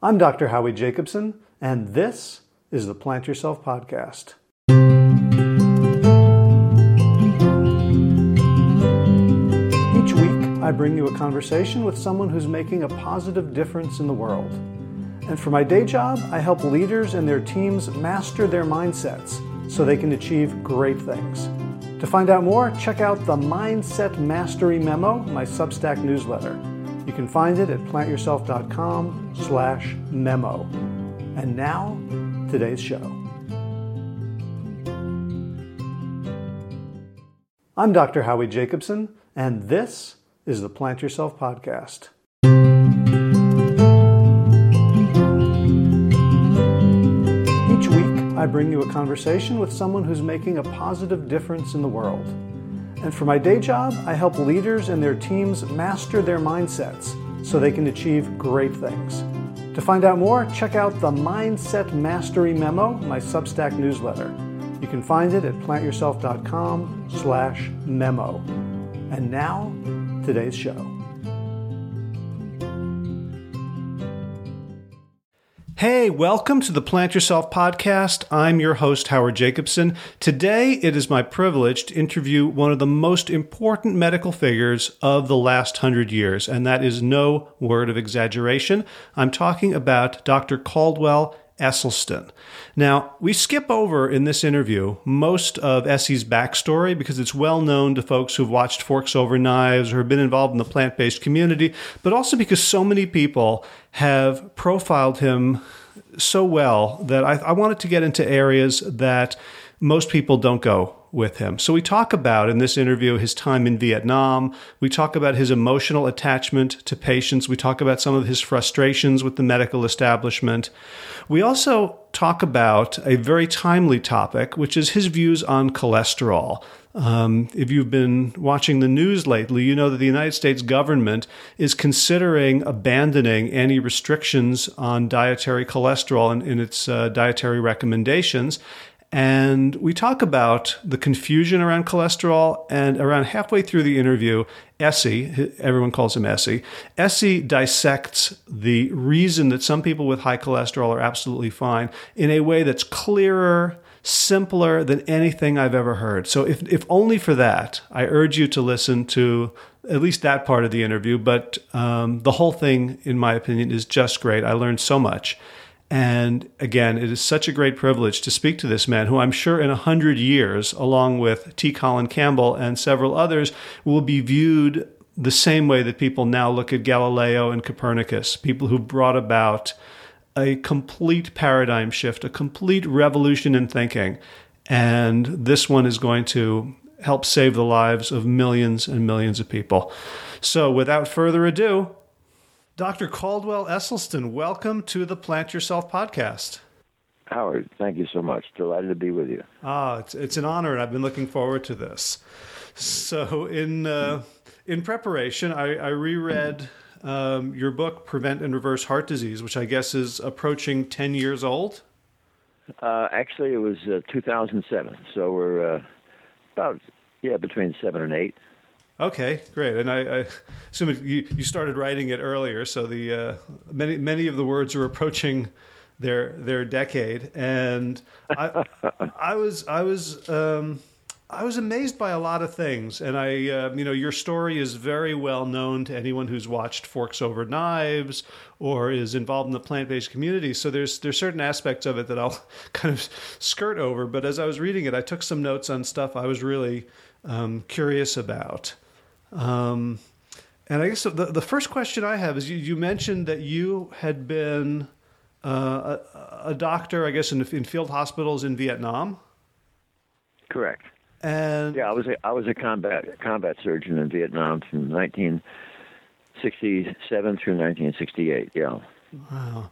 I'm Dr. Howie Jacobson, and this is the Plant Yourself Podcast. Each week, I bring you a conversation with someone who's making a positive difference in the world. And for my day job, I help leaders and their teams master their mindsets so they can achieve great things. To find out more, check out the Mindset Mastery Memo, my Substack newsletter. You can find it at plantyourself.com/memo. And now, today's show. I'm Dr. Howie Jacobson, and this is the Plant Yourself Podcast. Each week, I bring you a conversation with someone who's making a positive difference in the world. And for my day job, I help leaders and their teams master their mindsets so they can achieve great things. To find out more, check out the Mindset Mastery Memo, my Substack newsletter. You can find it at plantyourself.com/memo. And now, today's show. Hey, welcome to the Plant Yourself Podcast. I'm your host, Howard Jacobson. Today, it is my privilege to interview one of the most important medical figures of the last 100 years, and that is no word of exaggeration. I'm talking about Dr. Caldwell Esselstyn. Now, we skip over in this interview most of Essie's backstory because it's well known to folks who've watched Forks Over Knives or have been involved in the plant-based community, but also because so many people have profiled him so well that I wanted to get into areas that most people don't go with him. So we talk about, in this interview, his time in Vietnam. We talk about his emotional attachment to patients. We talk about some of his frustrations with the medical establishment. We also talk about a very timely topic, which is his views on cholesterol. If you've been watching the news lately, you know that the United States government is considering abandoning any restrictions on dietary cholesterol in its dietary recommendations. And we talk about the confusion around cholesterol, and around halfway through the interview, Essie, everyone calls him Essie, Essie dissects the reason that some people with high cholesterol are absolutely fine in a way that's clearer, simpler than anything I've ever heard. So if only for that, I urge you to listen to at least that part of the interview, but the whole thing, in my opinion, is just great. I learned so much. And again, it is such a great privilege to speak to this man who I'm sure in 100 years, along with T. Colin Campbell and several others, will be viewed the same way that people now look at Galileo and Copernicus, people who brought about a complete paradigm shift, a complete revolution in thinking. And this one is going to help save the lives of millions and millions of people. So without further ado, Dr. Caldwell Esselstyn, welcome to the Plant Yourself Podcast. Howard, thank you so much. Delighted to be with you. It's an honor, and I've been looking forward to this. So in preparation, I reread your book, Prevent and Reverse Heart Disease, which I guess is approaching 10 years old? Actually, it was 2007, so we're between 7 and 8. Okay, great. And I assume you started writing it earlier, so the many of the words are approaching their decade. And I was amazed by a lot of things. And your story is very well known to anyone who's watched Forks Over Knives or is involved in the plant-based community. So there's certain aspects of it that I'll kind of skirt over. But as I was reading it, I took some notes on stuff I was really curious about. And I guess the first question I have is you mentioned that you had been a doctor, I guess, in field hospitals in Vietnam. Correct. And yeah, I was a combat surgeon in Vietnam from 1967 through 1968. Yeah. Wow.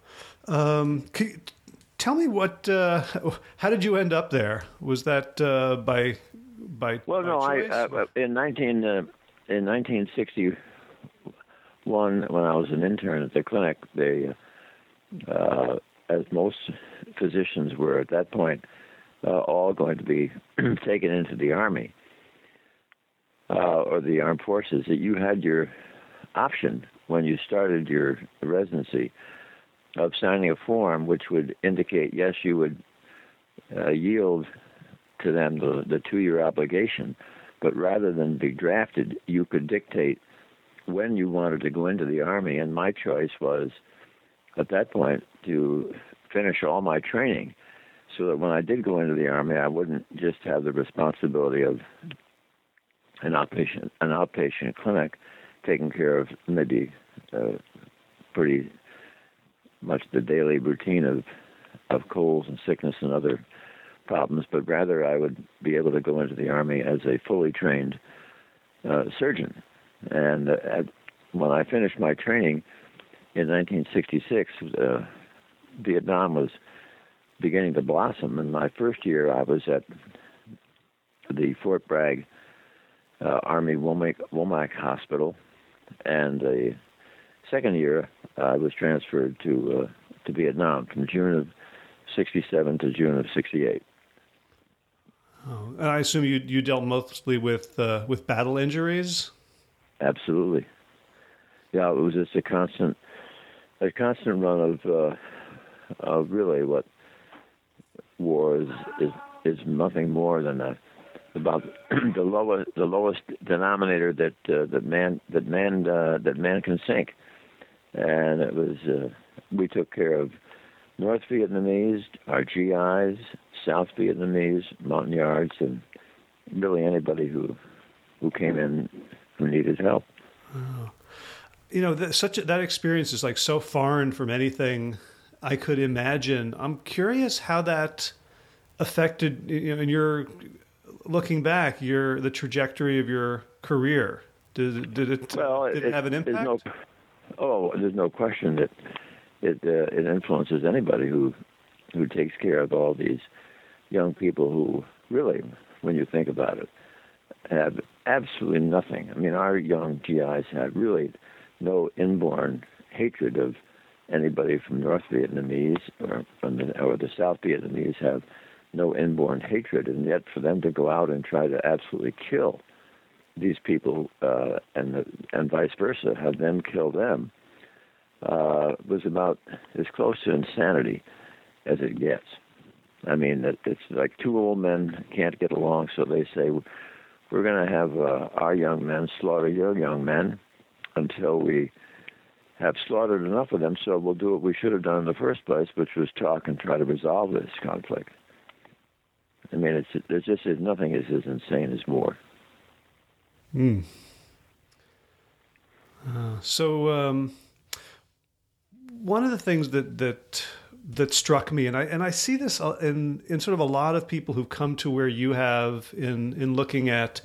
Tell me how did you end up there? Was that by Well, no, choice? In 1961, when I was an intern at the clinic, they, as most physicians were at that point, all going to be taken into the Army or the armed forces, that you had your option when you started your residency of signing a form which would indicate, yes, you would yield to them the 2-year obligation, but rather than be drafted, you could dictate when you wanted to go into the Army. And my choice was, at that point, to finish all my training so that when I did go into the Army, I wouldn't just have the responsibility of an outpatient clinic taking care of maybe pretty much the daily routine of colds and sickness and other problems, but rather I would be able to go into the Army as a fully trained surgeon. And when I finished my training in 1966, Vietnam was beginning to blossom. In my first year, I was at the Fort Bragg Army Womack Hospital, and the second year, I was transferred to Vietnam from June of '67 to June of '68. Oh, and I assume you dealt mostly with battle injuries. Absolutely, yeah. It was just a constant run of really what war is nothing more than about the lowest denominator that man can sink. And it was we took care of North Vietnamese, our GIs, South Vietnamese, Montagnards, and really anybody who came in who needed help. Oh. You know, that experience is like so foreign from anything I could imagine. I'm curious how that affected, in your looking back, the trajectory of your career. Did it have an impact? There's no question that it influences anybody who takes care of all these young people who really, when you think about it, have absolutely nothing. I mean, our young GIs had really no inborn hatred of anybody from North Vietnamese or the South Vietnamese have no inborn hatred, and yet for them to go out and try to absolutely kill these people and vice versa, have them kill them, was about as close to insanity as it gets. I mean, it's like two old men can't get along, so they say, we're going to have our young men slaughter your young men until we have slaughtered enough of them, so we'll do what we should have done in the first place, which was talk and try to resolve this conflict. I mean, there's nothing is as insane as war. Mm. So one of the things that struck me, and I see this in sort of a lot of people who've come to where you have in looking at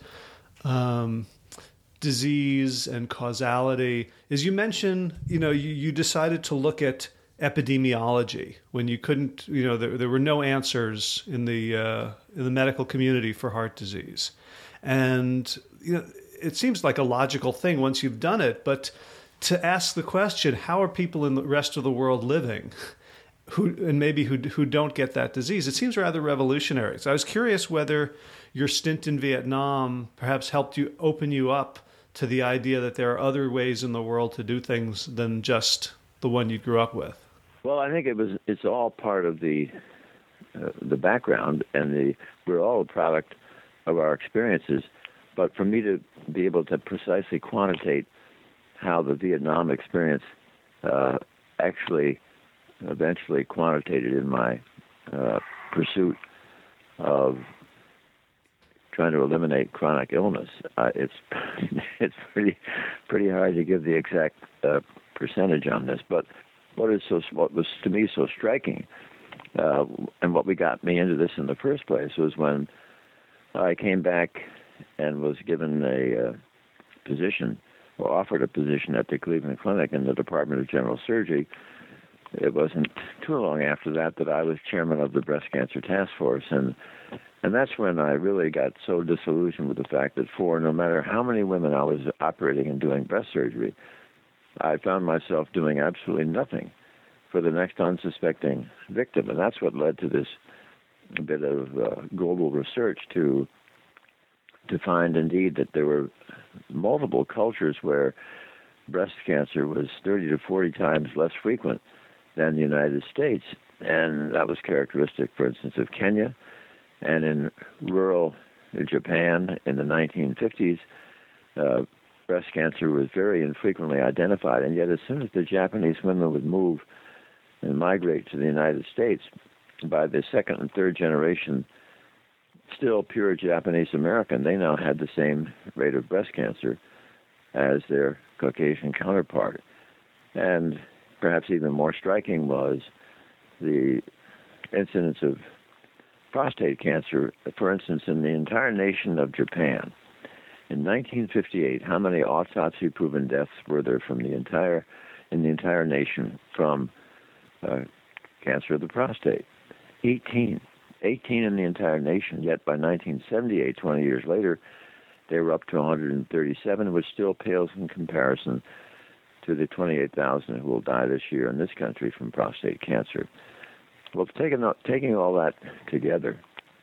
disease and causality, is you mentioned, you decided to look at epidemiology when you couldn't, there were no answers in the medical community for heart disease. And, it seems like a logical thing once you've done it, but to ask the question, how are people in the rest of the world living who don't get that disease? It seems rather revolutionary. So I was curious whether your stint in Vietnam perhaps helped you open you up to the idea that there are other ways in the world to do things than just the one you grew up with. Well, I think it's all part of the background, and we're all a product of our experiences. But for me to be able to precisely quantitate how the Vietnam experience actually eventually quantitated in my pursuit of trying to eliminate chronic illness, it's pretty hard to give the exact percentage on this. But what was to me so striking, and what got me into this in the first place, was when I came back and was given a position, or offered a position at the Cleveland Clinic in the Department of General Surgery. It wasn't too long after that I was chairman of the Breast Cancer Task Force, and that's when I really got so disillusioned with the fact that no matter how many women I was operating and doing breast surgery, I found myself doing absolutely nothing for the next unsuspecting victim. And that's what led to this bit of global research to find, indeed, that there were multiple cultures where breast cancer was 30 to 40 times less frequent than the United States. And that was characteristic, for instance, of Kenya. And in rural Japan in the 1950s, breast cancer was very infrequently identified. And yet as soon as the Japanese women would move and migrate to the United States, by the second and third generation, still pure Japanese American, they now had the same rate of breast cancer as their Caucasian counterpart. And perhaps even more striking was the incidence of prostate cancer, for instance, in the entire nation of Japan. In 1958, how many autopsy-proven deaths were there in the entire nation from cancer of the prostate? 18. 18 in the entire nation. Yet by 1978, 20 years later, they were up to 137, which still pales in comparison to the 28,000 who will die this year in this country from prostate cancer. Well, taking all that together,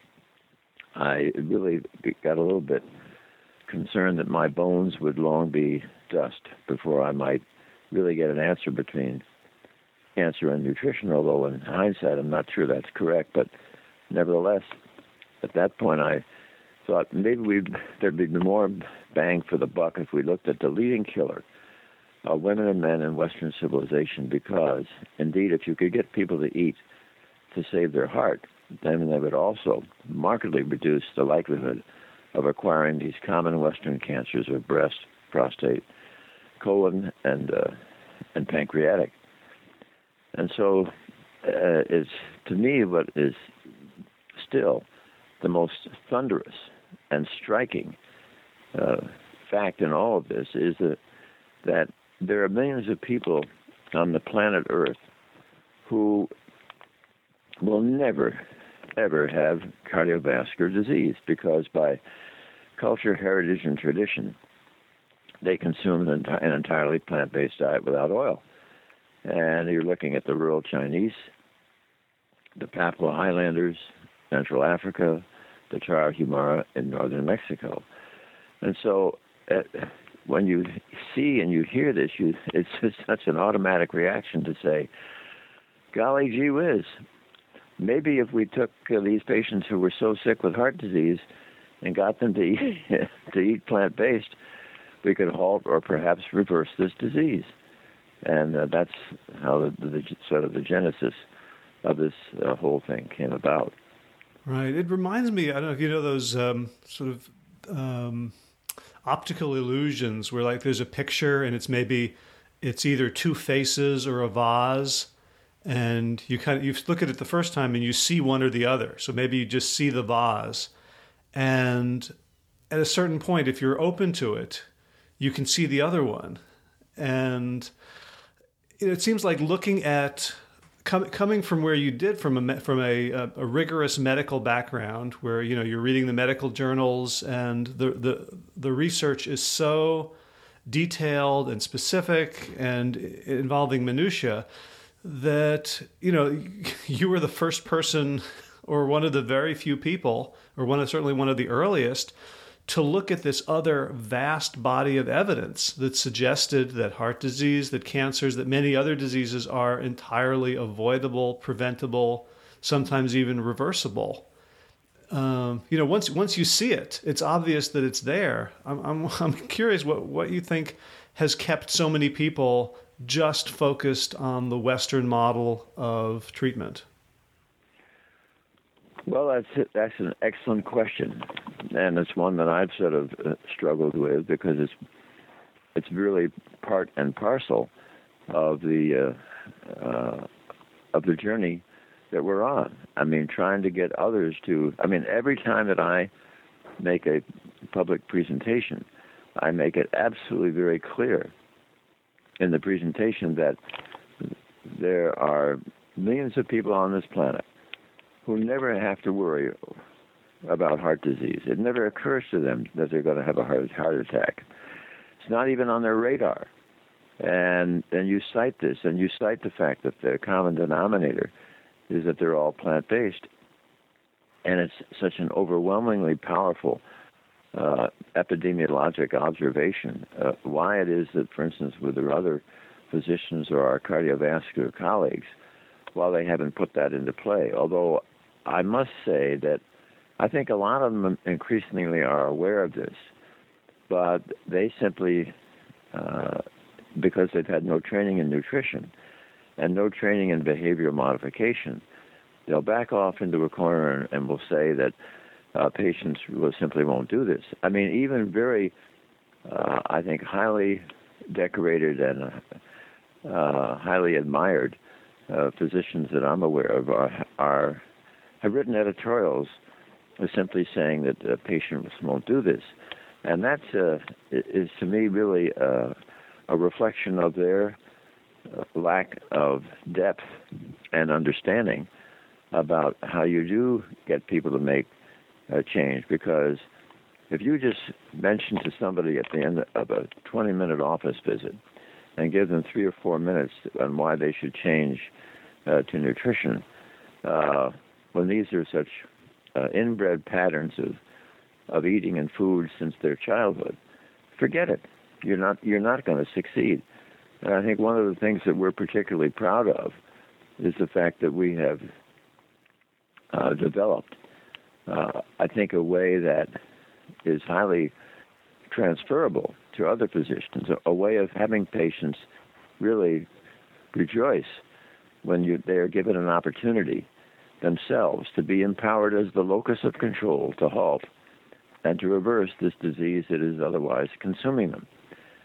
I really got a little bit concerned that my bones would long be dust before I might really get an answer between cancer and nutrition, although in hindsight I'm not sure that's correct. But nevertheless, at that point I thought maybe there'd be more bang for the buck if we looked at the leading killer of women and men in Western civilization, because indeed if you could get people to eat to save their heart, then they would also markedly reduce the likelihood of acquiring these common Western cancers of breast, prostate, colon, and pancreatic. And so it's, to me, what is still the most thunderous and striking fact in all of this is that there are millions of people on the planet Earth who will never, ever have cardiovascular disease because by culture, heritage, and tradition, they consume an entirely plant-based diet without oil. And you're looking at the rural Chinese, the Papua Highlanders, Central Africa, the Tarahumara in northern Mexico. And so when you see and you hear this, it's just such an automatic reaction to say, golly gee whiz, maybe if we took these patients who were so sick with heart disease and got them to eat plant-based, we could halt or perhaps reverse this disease. And that's how the sort of the genesis of this whole thing came about. Right. It reminds me, I don't know if you know those optical illusions where like there's a picture and it's either two faces or a vase, and you look at it the first time and you see one or the other. So maybe you just see the vase, and at a certain point, if you're open to it, you can see the other one. And it seems like looking at coming from where you did from a rigorous medical background, where you're reading the medical journals and the research is so detailed and specific and involving minutia that you were the first person or one of the very few people, or certainly one of the earliest, to look at this other vast body of evidence that suggested that heart disease, that cancers, that many other diseases are entirely avoidable, preventable, sometimes even reversible. Once you see it, it's obvious that it's there. I'm curious what you think has kept so many people just focused on the Western model of treatment. Well, that's an excellent question, and it's one that I've sort of struggled with because it's really part and parcel of the journey that we're on. I mean, trying to get others to. I mean, every time that I make a public presentation, I make it absolutely very clear in the presentation that there are millions of people on this planet who never have to worry about heart disease. It never occurs to them that they're going to have a heart attack. It's not even on their radar. And you cite this, and you cite the fact that the common denominator is that they're all plant-based. And it's such an overwhelmingly powerful epidemiologic observation. Why it is that, for instance, with the other physicians or our cardiovascular colleagues while they haven't put that into play. Although I must say that I think a lot of them increasingly are aware of this, but they simply, because they've had no training in nutrition and no training in behavioral modification, they'll back off into a corner and will say that patients simply won't do this. I mean, even very, I think, highly decorated and highly admired physicians that I'm aware of have written editorials simply saying that patients won't do this. And that is, to me, really a reflection of their lack of depth and understanding about how you do get people to make a change. Because if you just mention to somebody at the end of a 20-minute office visit and give them 3 or 4 minutes on why they should change to nutrition, when these are such inbred patterns of eating and food since their childhood, forget it. You're not going to succeed. And I think one of the things that we're particularly proud of is the fact that we have developed, I think, a way that is highly transferable to other physicians, a way of having patients really rejoice when they are given an opportunity themselves to be empowered as the locus of control to halt and to reverse this disease that is otherwise consuming them.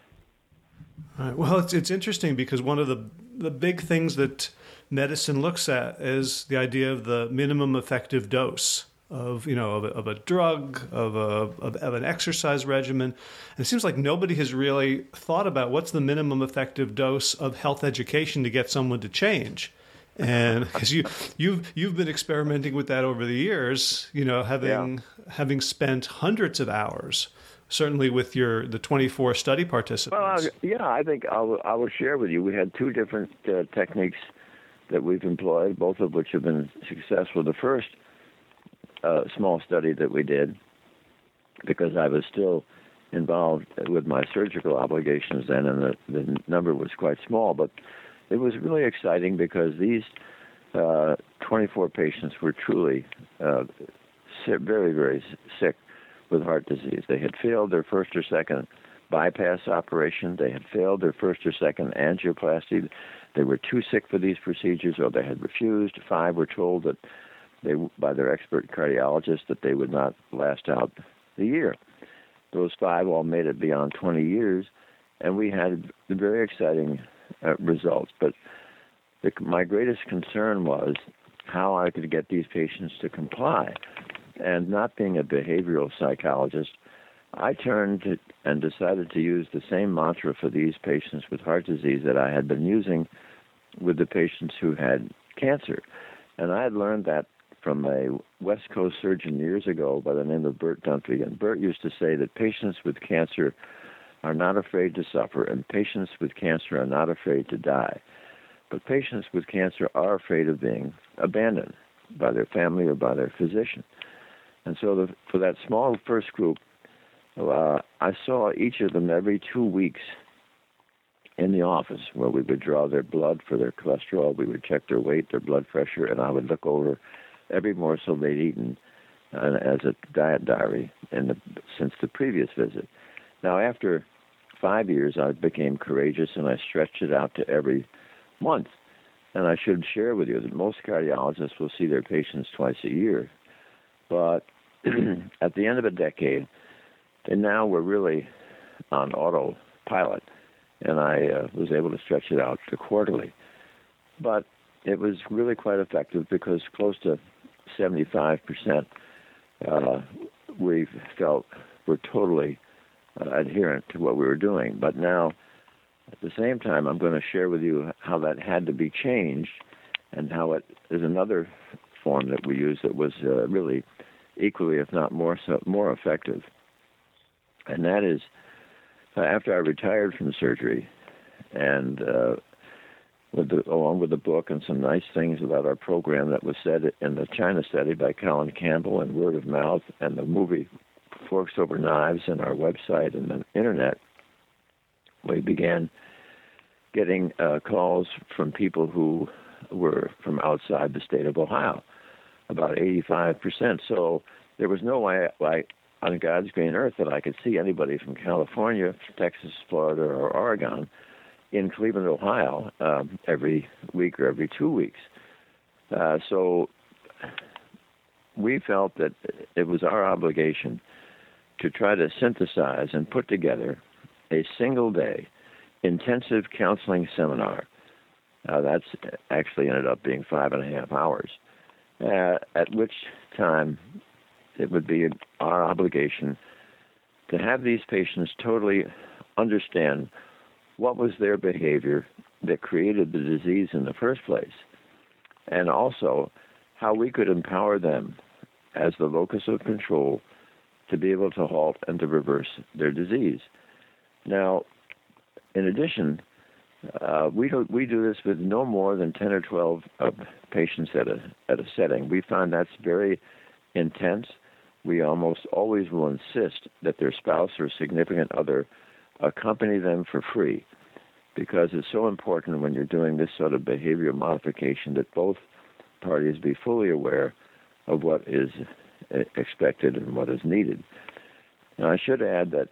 Right. Well, it's interesting because one of the big things that medicine looks at is the idea of the minimum effective dose of a drug, of an exercise regimen. And it seems like nobody has really thought about what's the minimum effective dose of health education to get someone to change. And because you've been experimenting with that over the years, having spent hundreds of hours, certainly with the 24 study participants. Well, I think I will share with you. We had 2 different techniques that we've employed, both of which have been successful. The first small study that we did, because I was still involved with my surgical obligations then, and the number was quite small, but it was really exciting because these 24 patients were truly very, very sick with heart disease. They had failed their first or second bypass operation. They had failed their first or second angioplasty. They were too sick for these procedures, or they had refused. 5 were told that by their expert cardiologist that they would not last out the year. Those 5 all made it beyond 20 years, and we had very exciting results. But my greatest concern was how I could get these patients to comply. And not being a behavioral psychologist, I turned and decided to use the same mantra for these patients with heart disease that I had been using with the patients who had cancer. And I had learned that from a West Coast surgeon years ago by the name of Bert Dunphy. And Bert used to say that patients with cancer are not afraid to suffer, and patients with cancer are not afraid to die. But patients with cancer are afraid of being abandoned by their family or by their physician. And so for that small first group, I saw each of them every 2 weeks in the office, where we would draw their blood for their cholesterol, we would check their weight, their blood pressure, and I would look over every morsel they'd eaten as a diet diary since the previous visit. Now, after 5 years, I became courageous, and I stretched it out to every month. And I should share with you that most cardiologists will see their patients twice a year. But at the end of a decade, they now were really on autopilot, and I was able to stretch it out to quarterly. But it was really quite effective because close to 75% we felt were totally adherent to what we were doing. But now, at the same time, I'm going to share with you how that had to be changed and how it is another form that we use that was really equally, if not more effective. And that is, after I retired from surgery, and along with the book and some nice things about our program that was said in the China study by Colin Campbell and word of mouth, and the movie Forks Over Knives and our website and the internet, we began getting calls from people who were from outside the state of Ohio, about 85%. So there was no way on God's green earth that I could see anybody from California, Texas, Florida, or Oregon in Cleveland, Ohio, every week or every 2 weeks. So we felt that it was our obligation to try to synthesize and put together a single-day intensive counseling seminar. That's actually ended up being 5.5 hours, at which time it would be our obligation to have these patients totally understand what was their behavior that created the disease in the first place, and also how we could empower them as the locus of control to be able to halt and to reverse their disease. Now, in addition, we do this with no more than 10 or 12 patients at a setting. We find that's very intense. We almost always will insist that their spouse or significant other accompany them for free, because it's so important when you're doing this sort of behavior modification that both parties be fully aware of what is expected and what is needed. Now, I should add that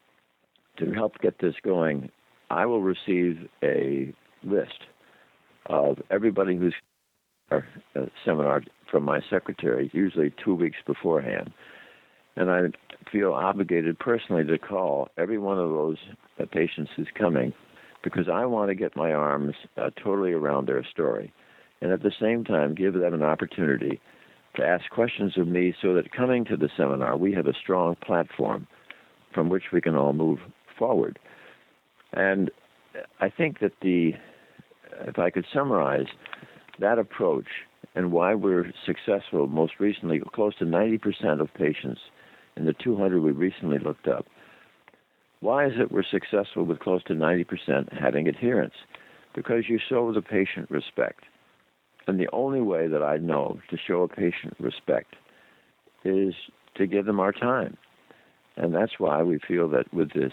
to help get this going, I will receive a list of everybody who's a seminar from my secretary, usually 2 weeks beforehand. And I feel obligated personally to call every one of those patients who's coming, because I want to get my arms totally around their story, and at the same time give them an opportunity to ask questions of me so that coming to the seminar, we have a strong platform from which we can all move forward. And I think that if I could summarize that approach and why we're successful, most recently, close to 90% of patients in the 200 we recently looked up. Why is it we're successful with close to 90% having adherence? Because you show the patient respect. And the only way that I know to show a patient respect is to give them our time. And that's why we feel that with this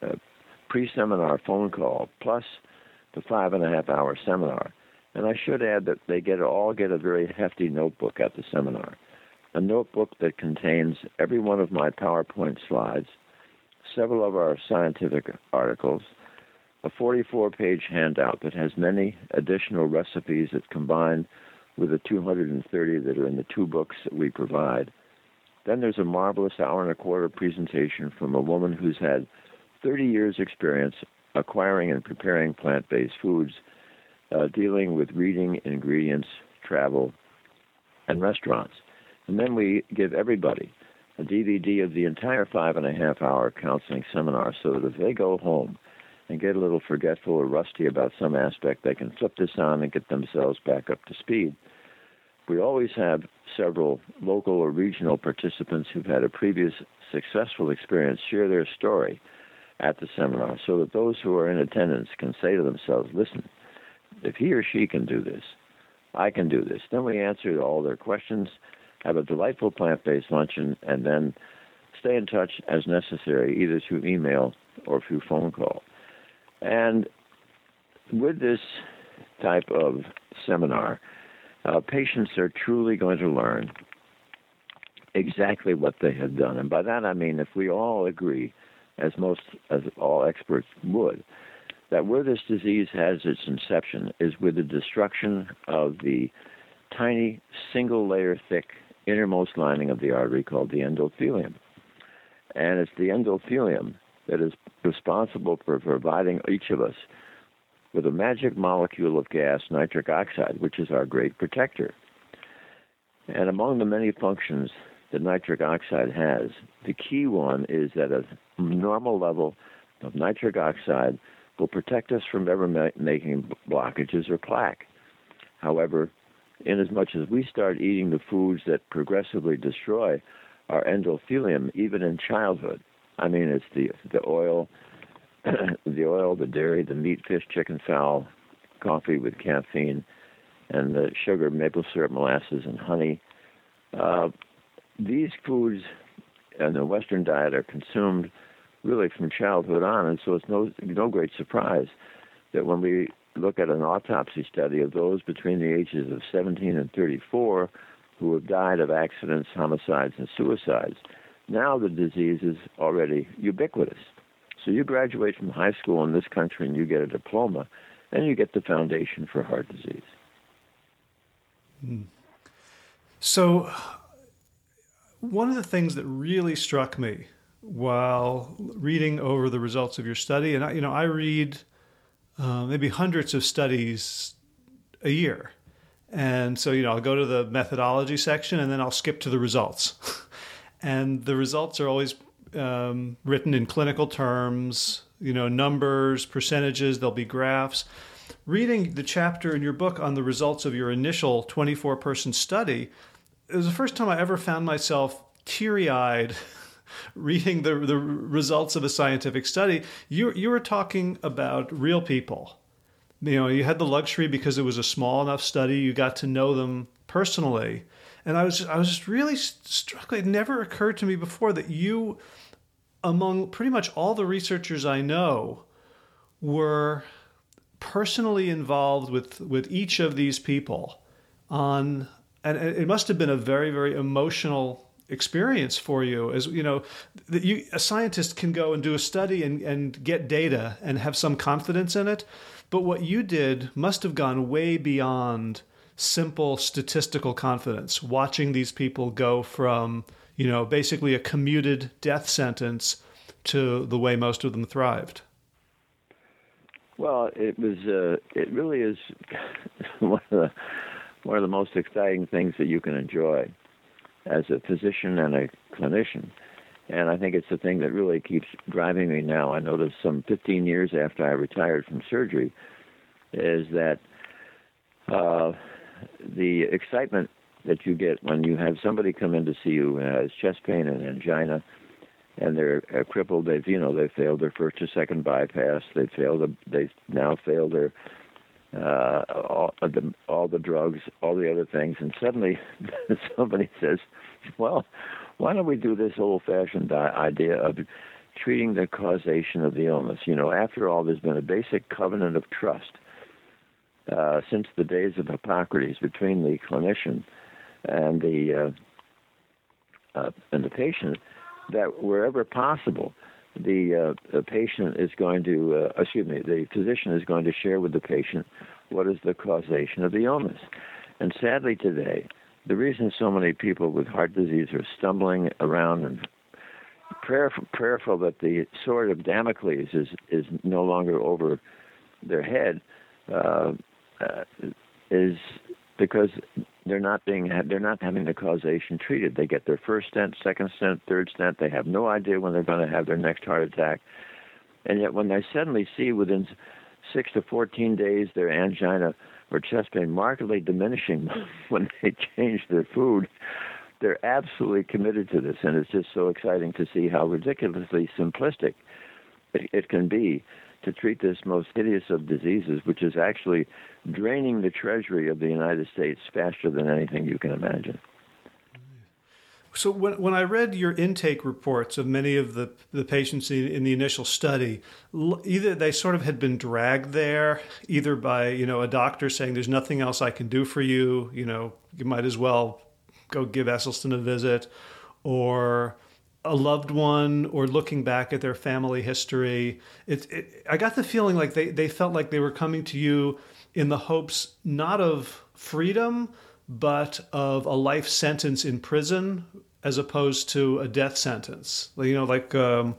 pre-seminar phone call plus the 5.5-hour seminar, and I should add that they all get a very hefty notebook at the seminar, a notebook that contains every one of my PowerPoint slides, several of our scientific articles, a 44-page handout that has many additional recipes that combine with the 230 that are in the 2 books that we provide. Then there's a marvelous hour-and-a-quarter presentation from a woman who's had 30 years' experience acquiring and preparing plant-based foods, dealing with reading, ingredients, travel, and restaurants. And then we give everybody a DVD of the entire 5.5-hour counseling seminar so that if they go home and get a little forgetful or rusty about some aspect, they can flip this on and get themselves back up to speed. We always have several local or regional participants who've had a previous successful experience share their story at the seminar so that those who are in attendance can say to themselves, listen, if he or she can do this, I can do this. Then we answer all their questions, have a delightful plant-based luncheon, and then stay in touch as necessary, either through email or through phone call. And with this type of seminar, patients are truly going to learn exactly what they have done. And by that I mean if we all agree, as all experts would, that where this disease has its inception is with the destruction of the tiny, single-layer thick innermost lining of the artery called the endothelium. And it's the endothelium that is responsible for providing each of us with a magic molecule of gas, nitric oxide, which is our great protector. And among the many functions that nitric oxide has, the key one is that a normal level of nitric oxide will protect us from ever making blockages or plaque. However, inasmuch as we start eating the foods that progressively destroy our endothelium, even in childhood, I mean, it's the oil, the dairy, the meat, fish, chicken, fowl, coffee with caffeine, and the sugar, maple syrup, molasses, and honey. These foods in the Western diet are consumed really from childhood on, and so it's no great surprise that when we look at an autopsy study of those between the ages of 17 and 34 who have died of accidents, homicides, and suicides, now the disease is already ubiquitous. So you graduate from high school in this country and you get a diploma, and you get the foundation for heart disease. So one of the things that really struck me while reading over the results of your study, and I read maybe hundreds of studies a year. And so, I'll go to the methodology section and then I'll skip to the results. And the results are always written in clinical terms, numbers, percentages, there'll be graphs. Reading the chapter in your book on the results of your initial 24-person study, it was the first time I ever found myself teary-eyed reading the results of a scientific study. You were talking about real people. You had the luxury because it was a small enough study. You got to know them personally, and I was just really struck. It never occurred to me before that you, among pretty much all the researchers I know, were personally involved with each of these people and it must have been a very, very emotional experience for you. As a scientist can go and do a study and get data and have some confidence in it, but what you did must have gone way beyond simple statistical confidence, watching these people go from, basically a commuted death sentence to the way most of them thrived. Well, it really is one of the most exciting things that you can enjoy as a physician and a clinician. And I think it's the thing that really keeps driving me now. I noticed some 15 years after I retired from surgery is that the excitement that you get when you have somebody come in to see you who has chest pain and angina, and they're crippled. They've failed their first or second bypass. They now failed their all the drugs, all the other things, and suddenly somebody says, "Well, why don't we do this old-fashioned idea of treating the causation of the illness?" After all, there's been a basic covenant of trust since the days of Hippocrates between the clinician and the patient, that wherever possible, the patient is going to, the physician is going to share with the patient what is the causation of the illness. And sadly today, the reason so many people with heart disease are stumbling around and prayerful that the sword of Damocles is no longer over their head is because they're not having the causation treated. They get their first stent, second stent, third stent. They have no idea when they're going to have their next heart attack. And yet when they suddenly see within 6 to 14 days their angina or chest pain markedly diminishing when they change their food, they're absolutely committed to this. And it's just so exciting to see how ridiculously simplistic it can be to treat this most hideous of diseases, which is actually draining the treasury of the United States faster than anything you can imagine. So when I read your intake reports of many of the patients in the initial study, either they sort of had been dragged there, either by a doctor saying there's nothing else I can do for you, you might as well go give Esselstyn a visit, or a loved one, or looking back at their family history. I got the feeling like they felt like they were coming to you in the hopes not of freedom, but of a life sentence in prison as opposed to a death sentence. What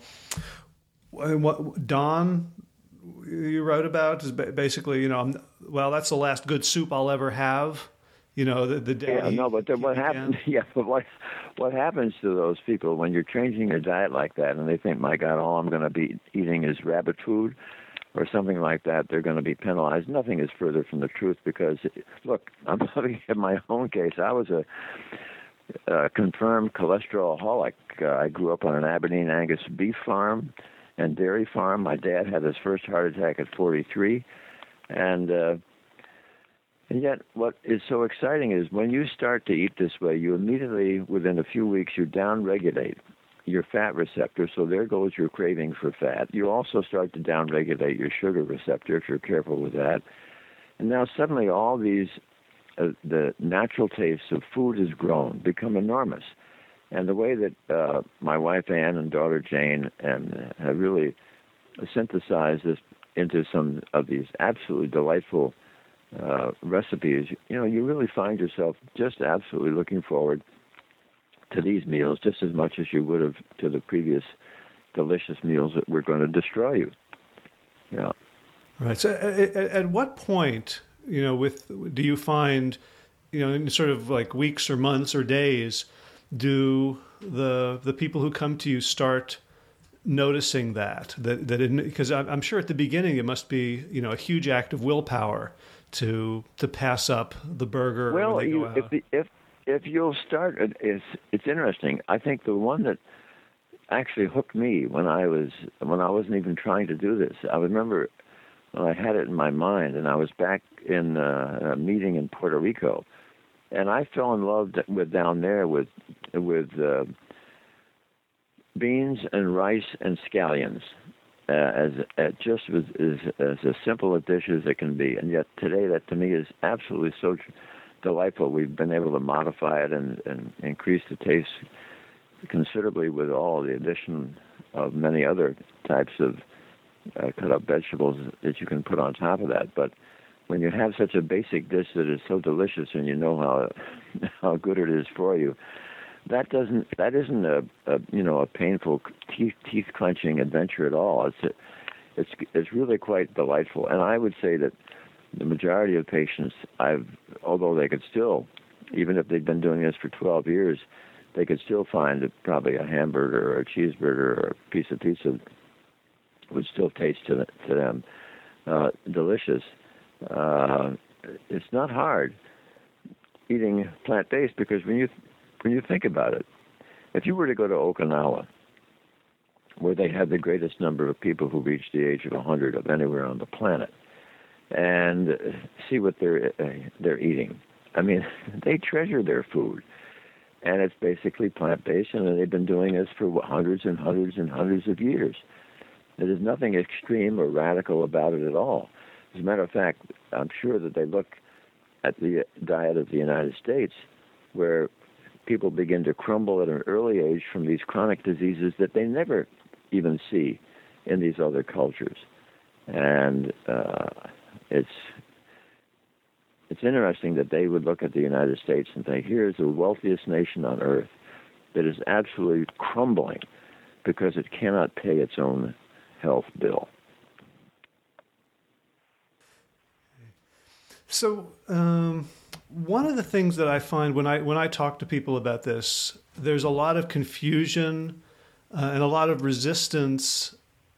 Don you wrote about is basically, that's the last good soup I'll ever have. The day. Yeah, no, but then what happens? Yeah, but what happens to those people when you're changing your diet like that, and they think, my God, all I'm going to be eating is rabbit food, or something like that? They're going to be penalized. Nothing is further from the truth, because, look, I'm looking at my own case. I was a confirmed cholesterolaholic. I grew up on an Aberdeen Angus beef farm and dairy farm. My dad had his first heart attack at 43, and yet what is so exciting is when you start to eat this way, you immediately, within a few weeks, you downregulate your fat receptor, so there goes your craving for fat. You also start to downregulate your sugar receptor if you're careful with that. And now suddenly all these, the natural tastes of food has grown, become enormous. And the way that my wife Ann and daughter Jane have really synthesized this into some of these absolutely delightful recipes, you really find yourself just absolutely looking forward to these meals just as much as you would have to the previous delicious meals that were going to destroy you. Yeah. Right. So at what point, do you find, in sort of like weeks or months or days, do the people who come to you start noticing that because I'm sure at the beginning it must be, a huge act of willpower to pass up the burger. Well, when they go out. If you'll start, it's interesting. I think the one that actually hooked me when I wasn't even trying to do this, I remember when I had it in my mind, and I was back in a meeting in Puerto Rico, and I fell in love down there with beans and rice and scallions, as a simple a dish as it can be. And yet today, that to me is absolutely so delightful. We've been able to modify it and increase the taste considerably with all the addition of many other types of cut up vegetables that you can put on top of that. But when you have such a basic dish that is so delicious and you know how good it is for you, that isn't a painful teeth clenching adventure at all. It's really quite delightful. And I would say that the majority of patients, although they could still, even if they've been doing this for 12 years, they could still find that probably a hamburger or a cheeseburger or a piece of pizza would still taste to them delicious. It's not hard eating plant-based because when you think about it, if you were to go to Okinawa, where they have the greatest number of people who reach the age of 100 of anywhere on the planet, and see what they're eating. I mean, they treasure their food, and it's basically plant-based, and they've been doing this for hundreds and hundreds and hundreds of years. There's nothing extreme or radical about it at all. As a matter of fact, I'm sure that they look at the diet of the United States, where people begin to crumble at an early age from these chronic diseases that they never even see in these other cultures. And it's interesting that they would look at the United States and think, here's the wealthiest nation on earth that is absolutely crumbling because it cannot pay its own health bill. So one of the things that I find when I talk to people about this, there's a lot of confusion and a lot of resistance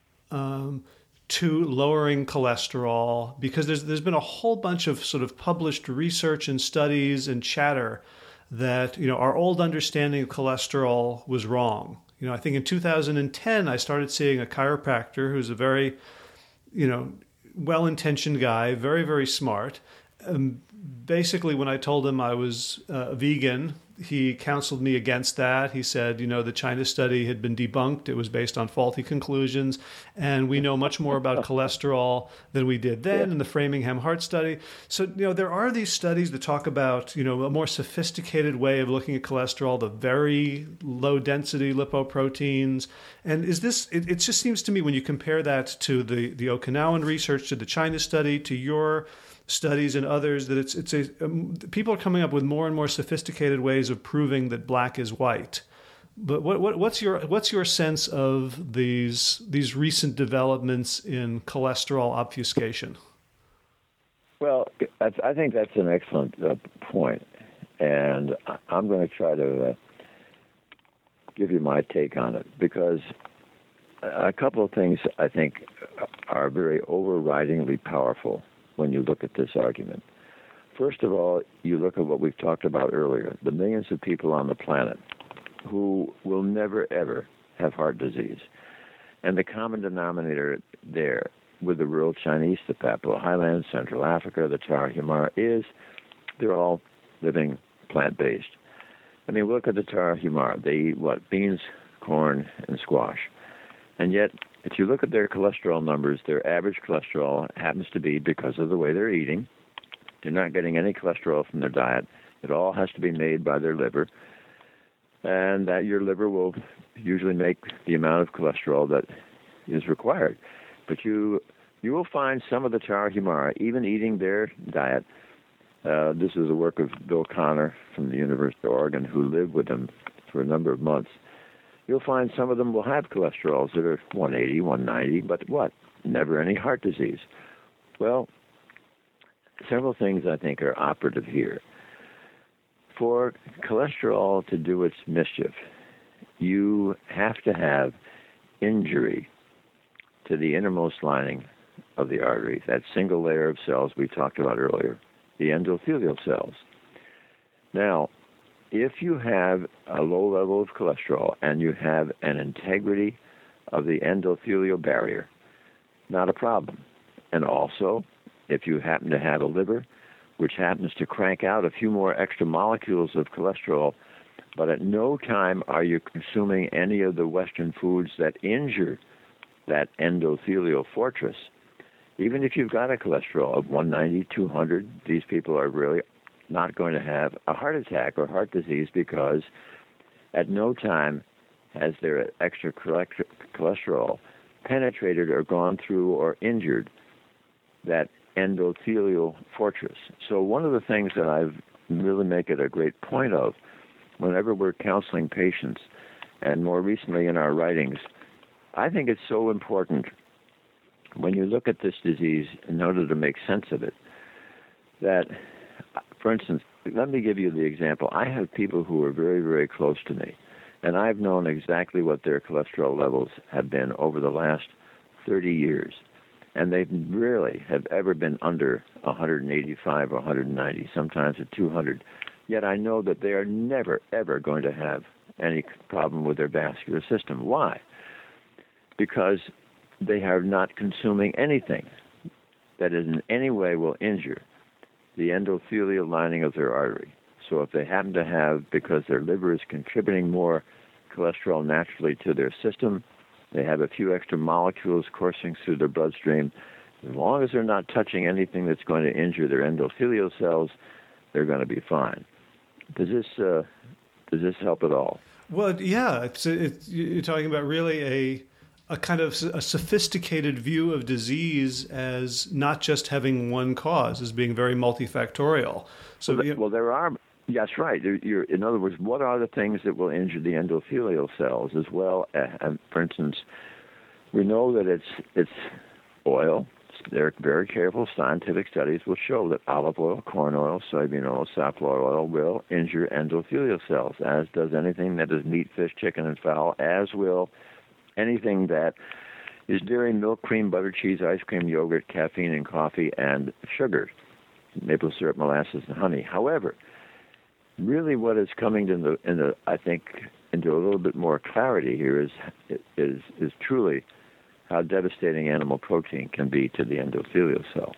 to lowering cholesterol because there's been a whole bunch of sort of published research and studies and chatter that our old understanding of cholesterol was wrong. I think in 2010 I started seeing a chiropractor who's a very well-intentioned guy, very, very smart. Basically, when I told him I was vegan, he counseled me against that. He said, the China study had been debunked. It was based on faulty conclusions. And we know much more about cholesterol than we did then in the Framingham Heart Study. So, there are these studies that talk about, a more sophisticated way of looking at cholesterol, the very low density lipoproteins. And it just seems to me when you compare that to the Okinawan research, to the China study, to your studies and others, that people are coming up with more and more sophisticated ways of proving that black is white. But what's your sense of these recent developments in cholesterol obfuscation? Well, I think that's an excellent point, and I'm going to try to give you my take on it because a couple of things I think are very overridingly powerful when you look at this argument. First of all, you look at what we've talked about earlier, the millions of people on the planet who will never, ever have heart disease. And the common denominator there with the rural Chinese, the Papua Highlands, Central Africa, the Tarahumara, is they're all living plant-based. I mean, look at the Tarahumara. They eat what? Beans, corn, and squash. And yet, if you look at their cholesterol numbers, their average cholesterol happens to be, because of the way they're eating, they're not getting any cholesterol from their diet. It all has to be made by their liver. And that your liver will usually make the amount of cholesterol that is required. But you will find some of the Tarahumara, even eating their diet. This is the work of Bill Connor from the University of Oregon, who lived with them for a number of months. You'll find some of them will have cholesterols that are 180, 190, but what? Never any heart disease. Well, several things I think are operative here. For cholesterol to do its mischief, you have to have injury to the innermost lining of the artery, that single layer of cells we talked about earlier, the endothelial cells. Now, if you have a low level of cholesterol and you have an integrity of the endothelial barrier, not a problem. And also, if you happen to have a liver which happens to crank out a few more extra molecules of cholesterol, but at no time are you consuming any of the Western foods that injure that endothelial fortress, even if you've got a cholesterol of 190, 200, these people are really not going to have a heart attack or heart disease, because at no time has their extra cholesterol penetrated or gone through or injured that endothelial fortress. So one of the things that I really make it a great point of whenever we're counseling patients, and more recently in our writings, I think it's so important when you look at this disease in order to make sense of it, that, for instance, let me give you the example. I have people who are very, very close to me, and I've known exactly what their cholesterol levels have been over the last 30 years. And they rarely have ever been under 185 or 190, sometimes at 200. Yet I know that they are never, ever going to have any problem with their vascular system. Why? Because they are not consuming anything that in any way will injure the endothelial lining of their artery. So if they happen to have, because their liver is contributing more cholesterol naturally to their system, they have a few extra molecules coursing through their bloodstream. As long as they're not touching anything that's going to injure their endothelial cells, they're going to be fine. Does this help at all? Well, yeah, you're talking about really a kind of a sophisticated view of disease as not just having one cause, as being very multifactorial. So, well, there are. That's right. In other words, what are the things that will injure the endothelial cells as well? For instance, we know that it's oil. There are very careful scientific studies will show that olive oil, corn oil, soybean oil, safflower oil will injure endothelial cells, as does anything that is meat, fish, chicken, and fowl, as will anything that is dairy, milk, cream, butter, cheese, ice cream, yogurt, caffeine, and coffee, and sugar, maple syrup, molasses, and honey. However, really, what is coming I think into a little bit more clarity here is truly how devastating animal protein can be to the endothelial cell.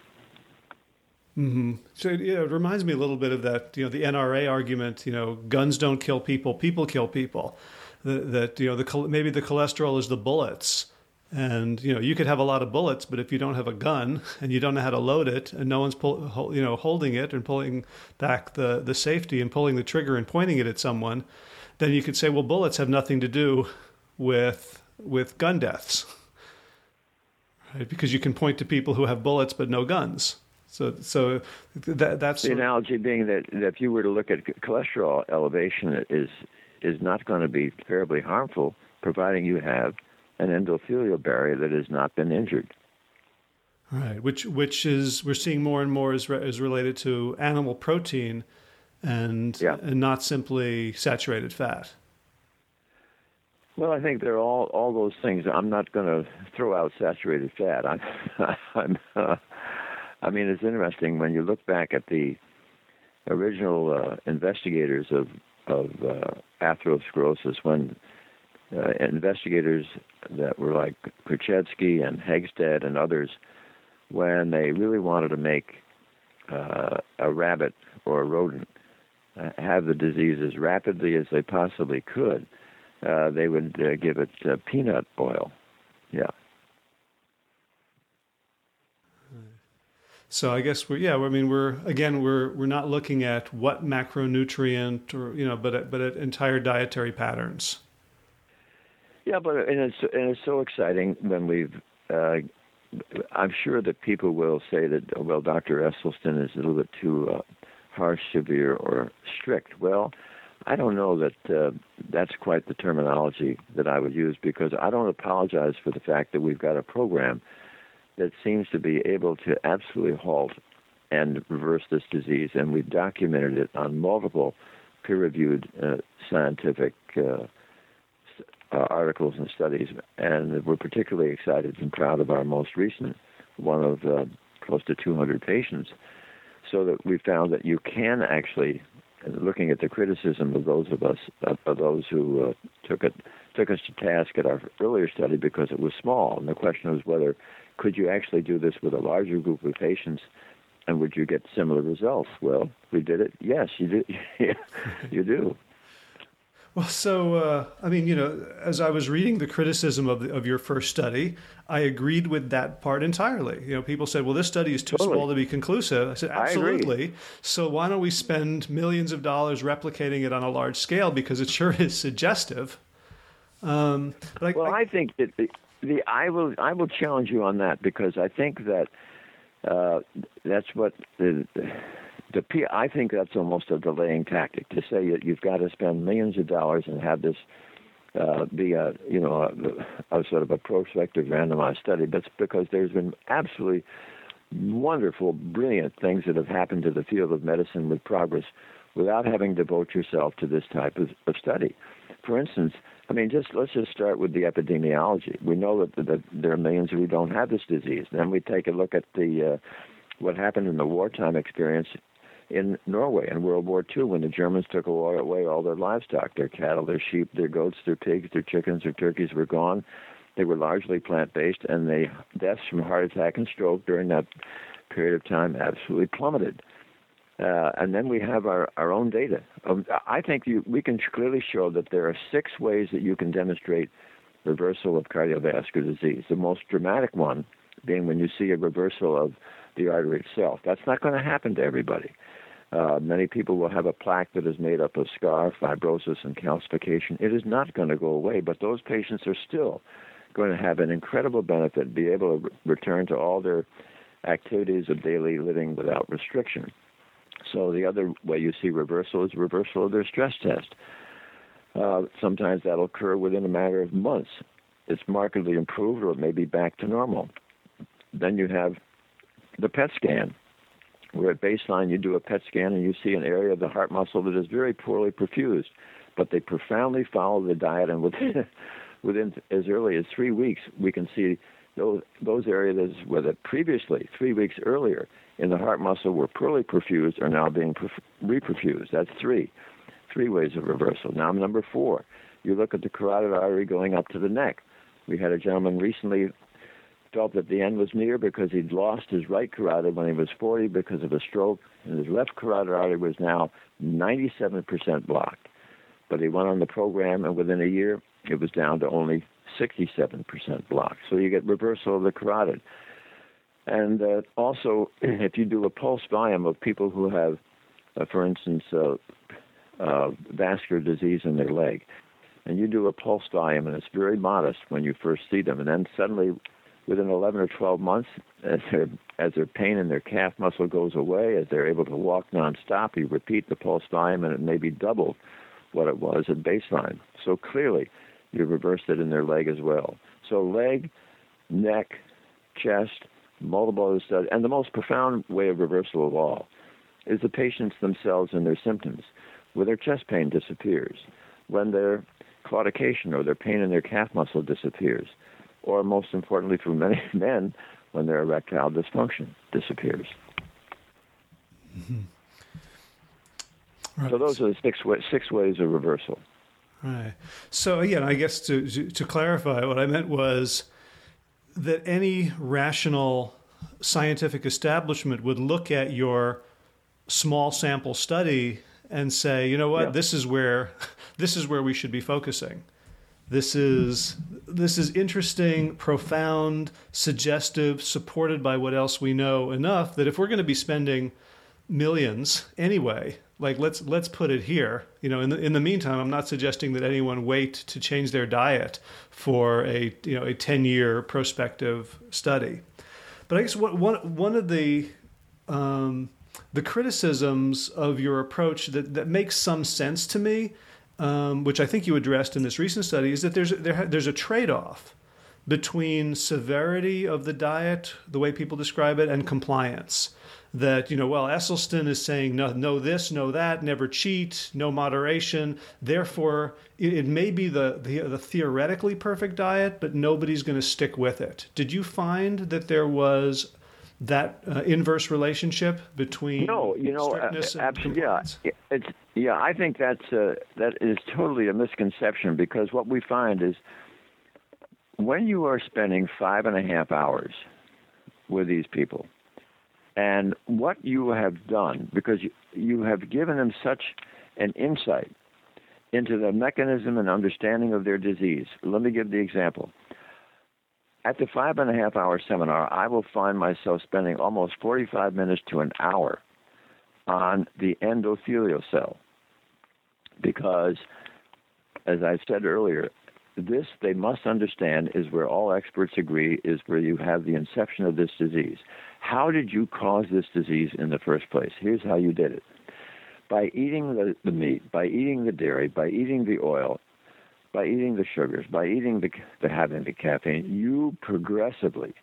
Mm-hmm. So it reminds me a little bit of that, the NRA argument. Guns don't kill people; people kill people. That maybe the cholesterol is the bullets. And, you could have a lot of bullets, but if you don't have a gun and you don't know how to load it and no one's holding it and pulling back the safety and pulling the trigger and pointing it at someone, then you could say, well, bullets have nothing to do with gun deaths, right? Because you can point to people who have bullets but no guns. So that's the analogy being that if you were to look at cholesterol elevation is not going to be terribly harmful, providing you have an endothelial barrier that has not been injured. Right, which is we're seeing more and more is related to animal protein and not simply saturated fat. Well, I think they're all those things. I'm not going to throw out saturated fat. I mean, it's interesting when you look back at the original investigators of atherosclerosis, when investigators that were like Krzyzewski and Hegstead and others, when they really wanted to make a rabbit or a rodent have the disease as rapidly as they possibly could, they would give it peanut oil. Yeah. So I guess we're not looking at what macronutrient but at entire dietary patterns. Yeah, but it's so exciting when we've. I'm sure that people will say that, well, Dr. Esselstyn is a little bit too harsh, severe, or strict. Well, I don't know that that's quite the terminology that I would use, because I don't apologize for the fact that we've got a program that seems to be able to absolutely halt and reverse this disease, and we've documented it on multiple peer-reviewed scientific articles and studies, and we're particularly excited and proud of our most recent one of close to 200 patients, so that we found that you can actually, looking at the criticism of those of us, of those who took us to task at our earlier study because it was small, and the question was whether could you actually do this with a larger group of patients, and would you get similar results? Well, we did it. Yes, you do. You do. Well, so, as I was reading the criticism of your first study, I agreed with that part entirely. People said, well, this study is too small to be conclusive. I said, absolutely. So why don't we spend millions of dollars replicating it on a large scale, because it sure is suggestive. I think that I will challenge you on that, because I think that that's what I think that's almost a delaying tactic, to say that you've got to spend millions of dollars and have this be a sort of a prospective randomized study. That's because there's been absolutely wonderful, brilliant things that have happened to the field of medicine with progress without having to devote yourself to this type of study. For instance, let's just start with the epidemiology. We know that there are millions who don't have this disease. Then we take a look at what happened in the wartime experience in Norway in World War II, when the Germans took away all their livestock, their cattle, their sheep, their goats, their pigs, their chickens, their turkeys were gone. They were largely plant-based, and the deaths from heart attack and stroke during that period of time absolutely plummeted. And then we have our own data. I think we can clearly show that there are 6 ways that you can demonstrate reversal of cardiovascular disease. The most dramatic one being when you see a reversal of the artery itself. That's not going to happen to everybody. Many people will have a plaque that is made up of scar, fibrosis, and calcification. It is not going to go away, but those patients are still going to have an incredible benefit, be able to return to all their activities of daily living without restriction. So the other way you see reversal is reversal of their stress test. Sometimes that'll occur within a matter of months. It's markedly improved, or it may be back to normal. Then you have the PET scan, where at baseline you do a PET scan and you see an area of the heart muscle that is very poorly perfused, but they profoundly follow the diet, and within as early as 3 weeks, we can see those areas where previously, 3 weeks earlier, in the heart muscle were poorly perfused are now being reperfused. That's three ways of reversal. Now, number 4, you look at the carotid artery going up to the neck. We had a gentleman recently felt that the end was near because he'd lost his right carotid when he was 40 because of a stroke, and his left carotid artery was now 97% blocked. But he went on the program, and within a year, it was down to only 67% blocked. So you get reversal of the carotid. And also, if you do a pulse volume of people who have, for instance, vascular disease in their leg, and you do a pulse volume, and it's very modest when you first see them, and then suddenly, within 11 or 12 months, as their pain in their calf muscle goes away, as they're able to walk nonstop, you repeat the pulse volume, and it may be double what it was at baseline. So clearly, you reversed it in their leg as well. So leg, neck, chest, multiple other studies, and the most profound way of reversal of all is the patients themselves and their symptoms. When their chest pain disappears, when their claudication or their pain in their calf muscle disappears, or most importantly for many men, when their erectile dysfunction disappears. Mm-hmm. Right. So those are the 6 ways of reversal. Right. So again, I guess to clarify, what I meant was that any rational scientific establishment would look at your small sample study and say, you know what, this is where we should be focusing. This is interesting, profound, suggestive, supported by what else we know enough that if we're going to be spending millions anyway, like let's put it here. In the meantime, I'm not suggesting that anyone wait to change their diet for a 10-year prospective study. But I guess one of the criticisms of your approach that makes some sense to me, which I think you addressed in this recent study, is that there's a trade-off between severity of the diet, the way people describe it, and compliance. That, Esselstyn is saying no this, no that, never cheat, no moderation. Therefore, it may be the theoretically perfect diet, but nobody's going to stick with it. Did you find that there was that inverse relationship between strictness and compliance? Yeah, I think that is totally a misconception, because what we find is when you are spending 5.5 hours with these people, and what you have done, because you have given them such an insight into the mechanism and understanding of their disease. Let me give the example. At the 5.5 hour seminar, I will find myself spending almost 45 minutes to an hour on the endothelial cell, because, as I said earlier, this, they must understand, is where all experts agree, is where you have the inception of this disease. How did you cause this disease in the first place? Here's how you did it. By eating the meat, by eating the dairy, by eating the oil, by eating the sugars, by eating having the caffeine, you progressively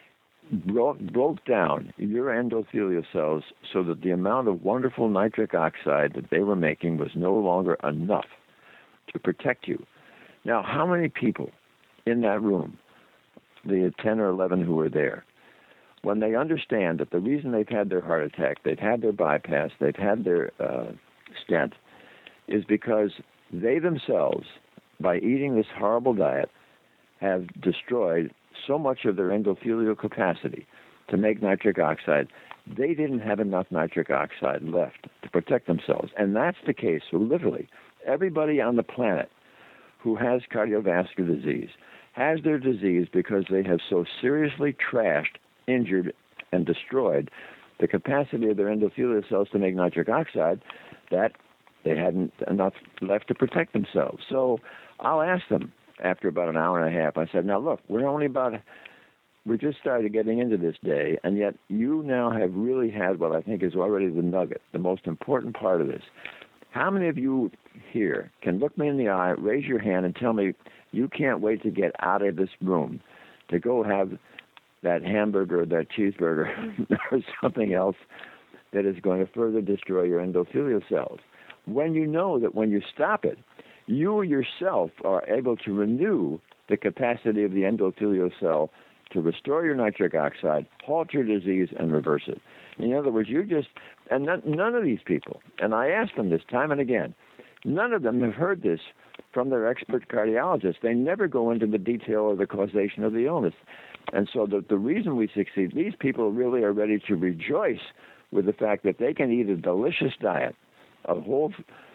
broke down your endothelial cells so that the amount of wonderful nitric oxide that they were making was no longer enough to protect you. Now, how many people in that room, the 10 or 11 who were there, when they understand that the reason they've had their heart attack, they've had their bypass, they've had their stent, is because they themselves, by eating this horrible diet, have destroyed so much of their endothelial capacity to make nitric oxide, they didn't have enough nitric oxide left to protect themselves. And that's the case for literally everybody on the planet who has cardiovascular disease has their disease because they have so seriously trashed, injured, and destroyed the capacity of their endothelial cells to make nitric oxide that they hadn't enough left to protect themselves. So I'll ask them after about an hour and a half, I said, now look, we just started getting into this day, and yet you now have really had what I think is already the nugget, the most important part of this. How many of you here can look me in the eye, raise your hand, and tell me you can't wait to get out of this room to go have that hamburger or that cheeseburger or something else that is going to further destroy your endothelial cells? When you know that when you stop it, you yourself are able to renew the capacity of the endothelial cell to restore your nitric oxide, halt your disease, and reverse it. In other words, none of these people, and I ask them this time and again, none of them have heard this from their expert cardiologists. They never go into the detail of the causation of the illness. And so the reason we succeed, these people really are ready to rejoice with the fact that they can eat a delicious diet of whole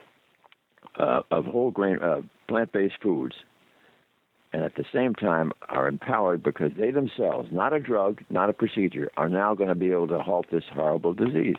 grain, plant-based foods, and at the same time are empowered because they themselves, not a drug, not a procedure, are now going to be able to halt this horrible disease.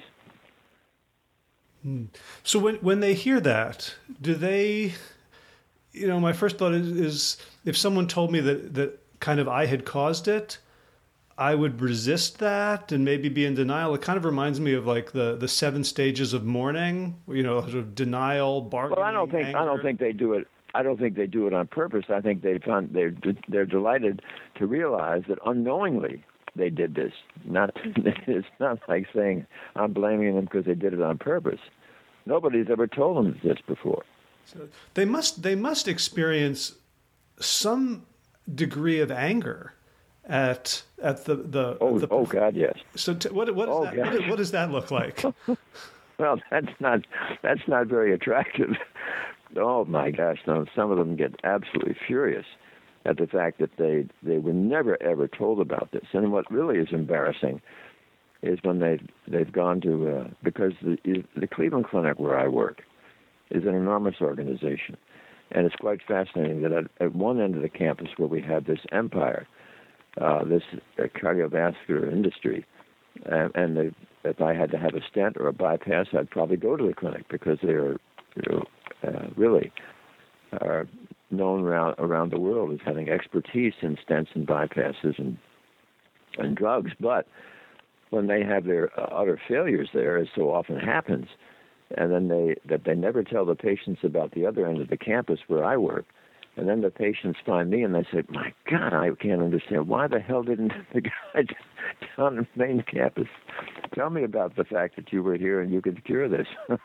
So when they hear that, do they, my first thought is if someone told me that kind of I had caused it, I would resist that and maybe be in denial. It kind of reminds me of like the 7 stages of mourning, sort of denial, bargaining. Well, I don't think they do it. I don't think they do it on purpose. I think they're delighted to realize that unknowingly they did this. It's not like saying I'm blaming them because they did it on purpose. Nobody's ever told them this before. So they must experience some degree of anger at the oh God, yes. So what does that look like? Well, that's not very attractive. Oh my gosh, no! Some of them get absolutely furious at the fact that they were never ever told about this. And what really is embarrassing is when they've gone to because the Cleveland Clinic where I work is an enormous organization. And it's quite fascinating that at one end of the campus where we have this empire, this cardiovascular industry, if I had to have a stent or a bypass, I'd probably go to the clinic because they're really are known around the world as having expertise in stents and bypasses and drugs. But when they have their utter failures there, as so often happens, and then they never tell the patients about the other end of the campus where I work, and then the patients find me and they say, "My God, I can't understand. Why the hell didn't the guy down the main campus tell me about the fact that you were here and you could cure this?"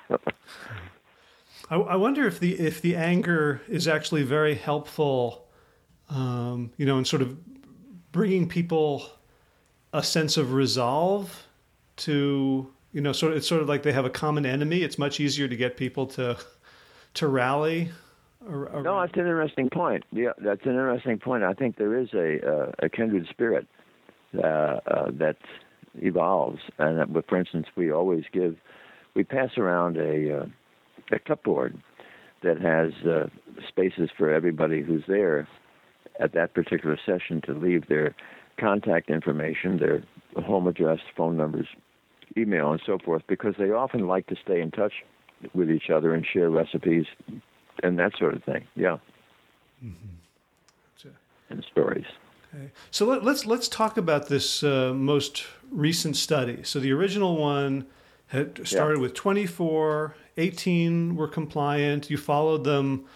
I wonder if the anger is actually very helpful, in sort of bringing people a sense of resolve to, it's sort of like they have a common enemy. It's much easier to get people to rally. No, that's an interesting point. Yeah, that's an interesting point. I think there is a kindred spirit that evolves, and that, for instance, we pass around a clipboard that has spaces for everybody who's there at that particular session to leave their contact information, their home address, phone numbers, email, and so forth, because they often like to stay in touch with each other and share recipes and that sort of thing. Yeah. Mm-hmm. And stories. Okay. So let's talk about this most recent study. So the original one had started with 24, 18 were compliant. You followed them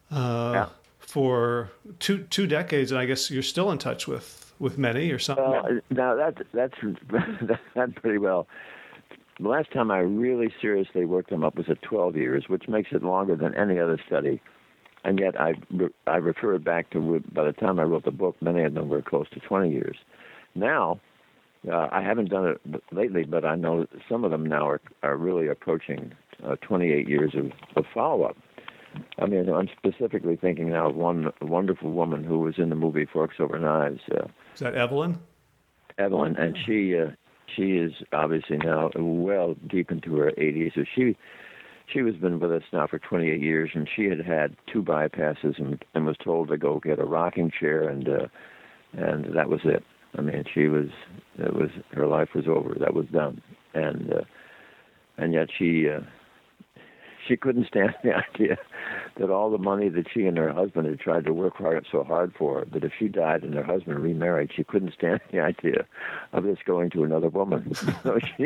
for two decades, and I guess you're still in touch with many or something. Now that's pretty well. The last time I really seriously worked them up was at 12 years, which makes it longer than any other study. And yet I refer back to, by the time I wrote the book, many of them were close to 20 years. Now, I haven't done it lately, but I know some of them now are really approaching 28 years of follow-up. I mean, I'm specifically thinking now of one wonderful woman who was in the movie Forks Over Knives. Is that Evelyn? Evelyn, and she is obviously now well deep into her 80s. So she has been with us now for 28 years, and she had 2 bypasses and was told to go get a rocking chair, and that was it. I mean, her life was over. That was done, and yet she couldn't stand the idea that all the money that she and her husband had tried to work so hard for, that if she died and her husband remarried, she couldn't stand the idea of this going to another woman. So she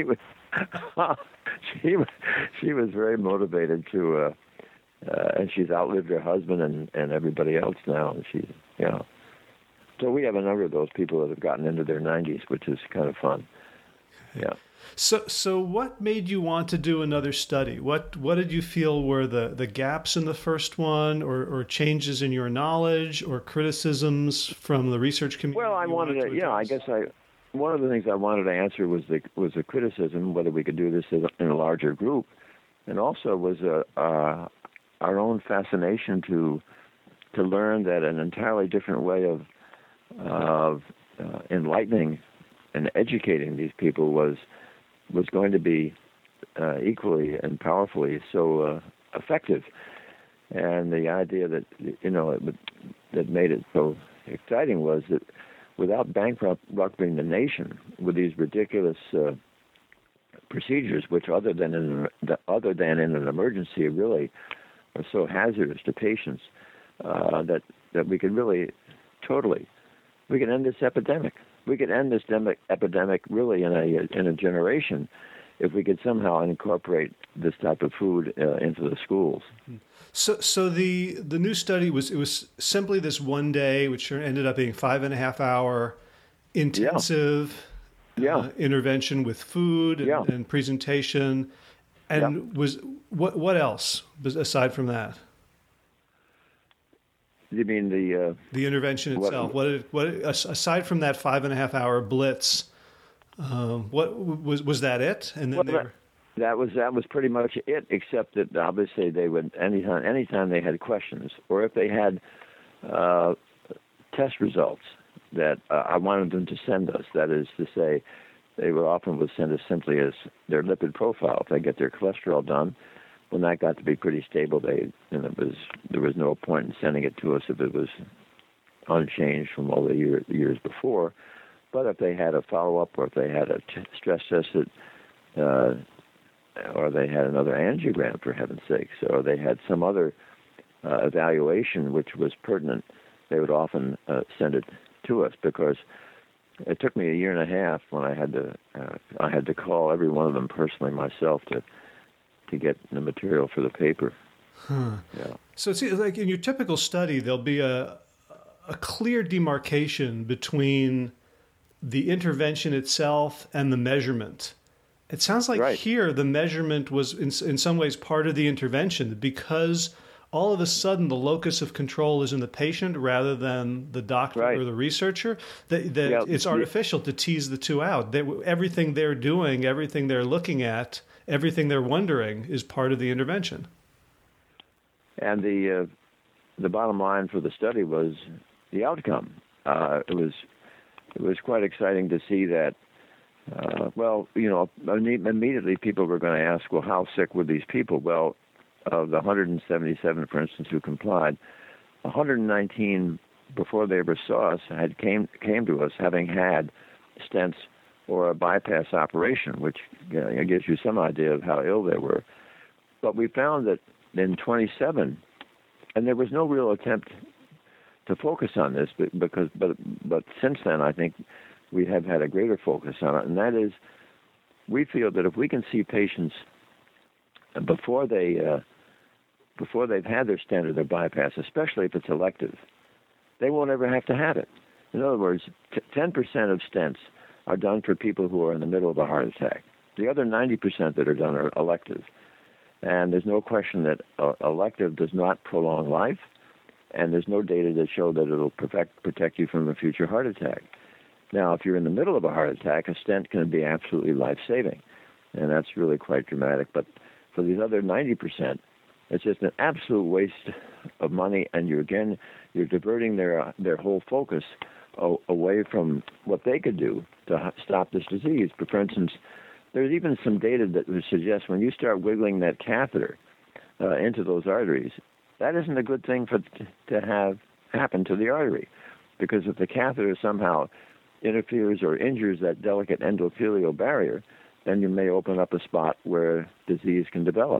was very motivated to, and she's outlived her husband and everybody else now. And so we have a number of those people that have gotten into their 90s, which is kind of fun. Yeah. So what made you want to do another study? What did you feel were the gaps in the first one, or changes in your knowledge, or criticisms from the research community? Well, I wanted to, I guess one of the things I wanted to answer was the criticism, whether we could do this in a larger group, and also was our own fascination to learn that an entirely different way of enlightening and educating these people was going to be equally and powerfully so effective. And the idea that that made it so exciting was that without bankrupting the nation with these ridiculous procedures, which other than in an emergency really are so hazardous to patients, that we could really we could end this epidemic. We could end this epidemic really in a generation if we could somehow incorporate this type of food into the schools. So the new study was simply this one day, which ended up being 5.5 hour intensive intervention with food and presentation. And was what else aside from that? You mean the intervention itself? What aside from that 5.5 hour blitz? What was that it? And then that was pretty much it. Except that obviously they would anytime they had questions, or if they had test results that I wanted them to send us. That is to say, they would often send us simply as their lipid profile. If they get their cholesterol done, when that got to be pretty stable, there was no point in sending it to us if it was unchanged from all the years before. But if they had a follow-up, or if they had a stress test, or they had another angiogram, for heaven's sakes, or they had some other evaluation which was pertinent, they would often send it to us, because it took me a year and a half when I had to call every one of them personally myself to get the material for the paper. Yeah. So it's like in your typical study, there'll be a clear demarcation between the intervention itself and the measurement. It sounds like here the measurement was in some ways part of the intervention, because all of a sudden the locus of control is in the patient rather than the doctor or the researcher. It's artificial to tease the two out. Everything they're doing, everything they're looking at, everything they're wondering is part of the intervention. And the bottom line for the study was the outcome. It was quite exciting to see that. Immediately people were going to ask, well, how sick were these people? Well, of the 177, for instance, who complied, 119 before they ever saw us came to us having had stents or a bypass operation, which gives you some idea of how ill they were. But we found that in 27, and there was no real attempt to focus on this, but since then I think we have had a greater focus on it, and that is, we feel that if we can see patients before they've had their stent or their bypass, especially if it's elective, they won't ever have to have it. In other words, 10% of stents are done for people who are in the middle of a heart attack. The other 90% that are done are elective. And there's no question that elective does not prolong life, and there's no data that show that it'll protect you from a future heart attack. Now, if you're in the middle of a heart attack, a stent can be absolutely life-saving, and that's really quite dramatic. But for these other 90%, it's just an absolute waste of money, and you're diverting their whole focus away from what they could do to stop this disease. But for instance, there's even some data that would suggest when you start wiggling that catheter into those arteries, that isn't a good thing to have happen to the artery, because if the catheter somehow interferes or injures that delicate endothelial barrier, then you may open up a spot where disease can develop.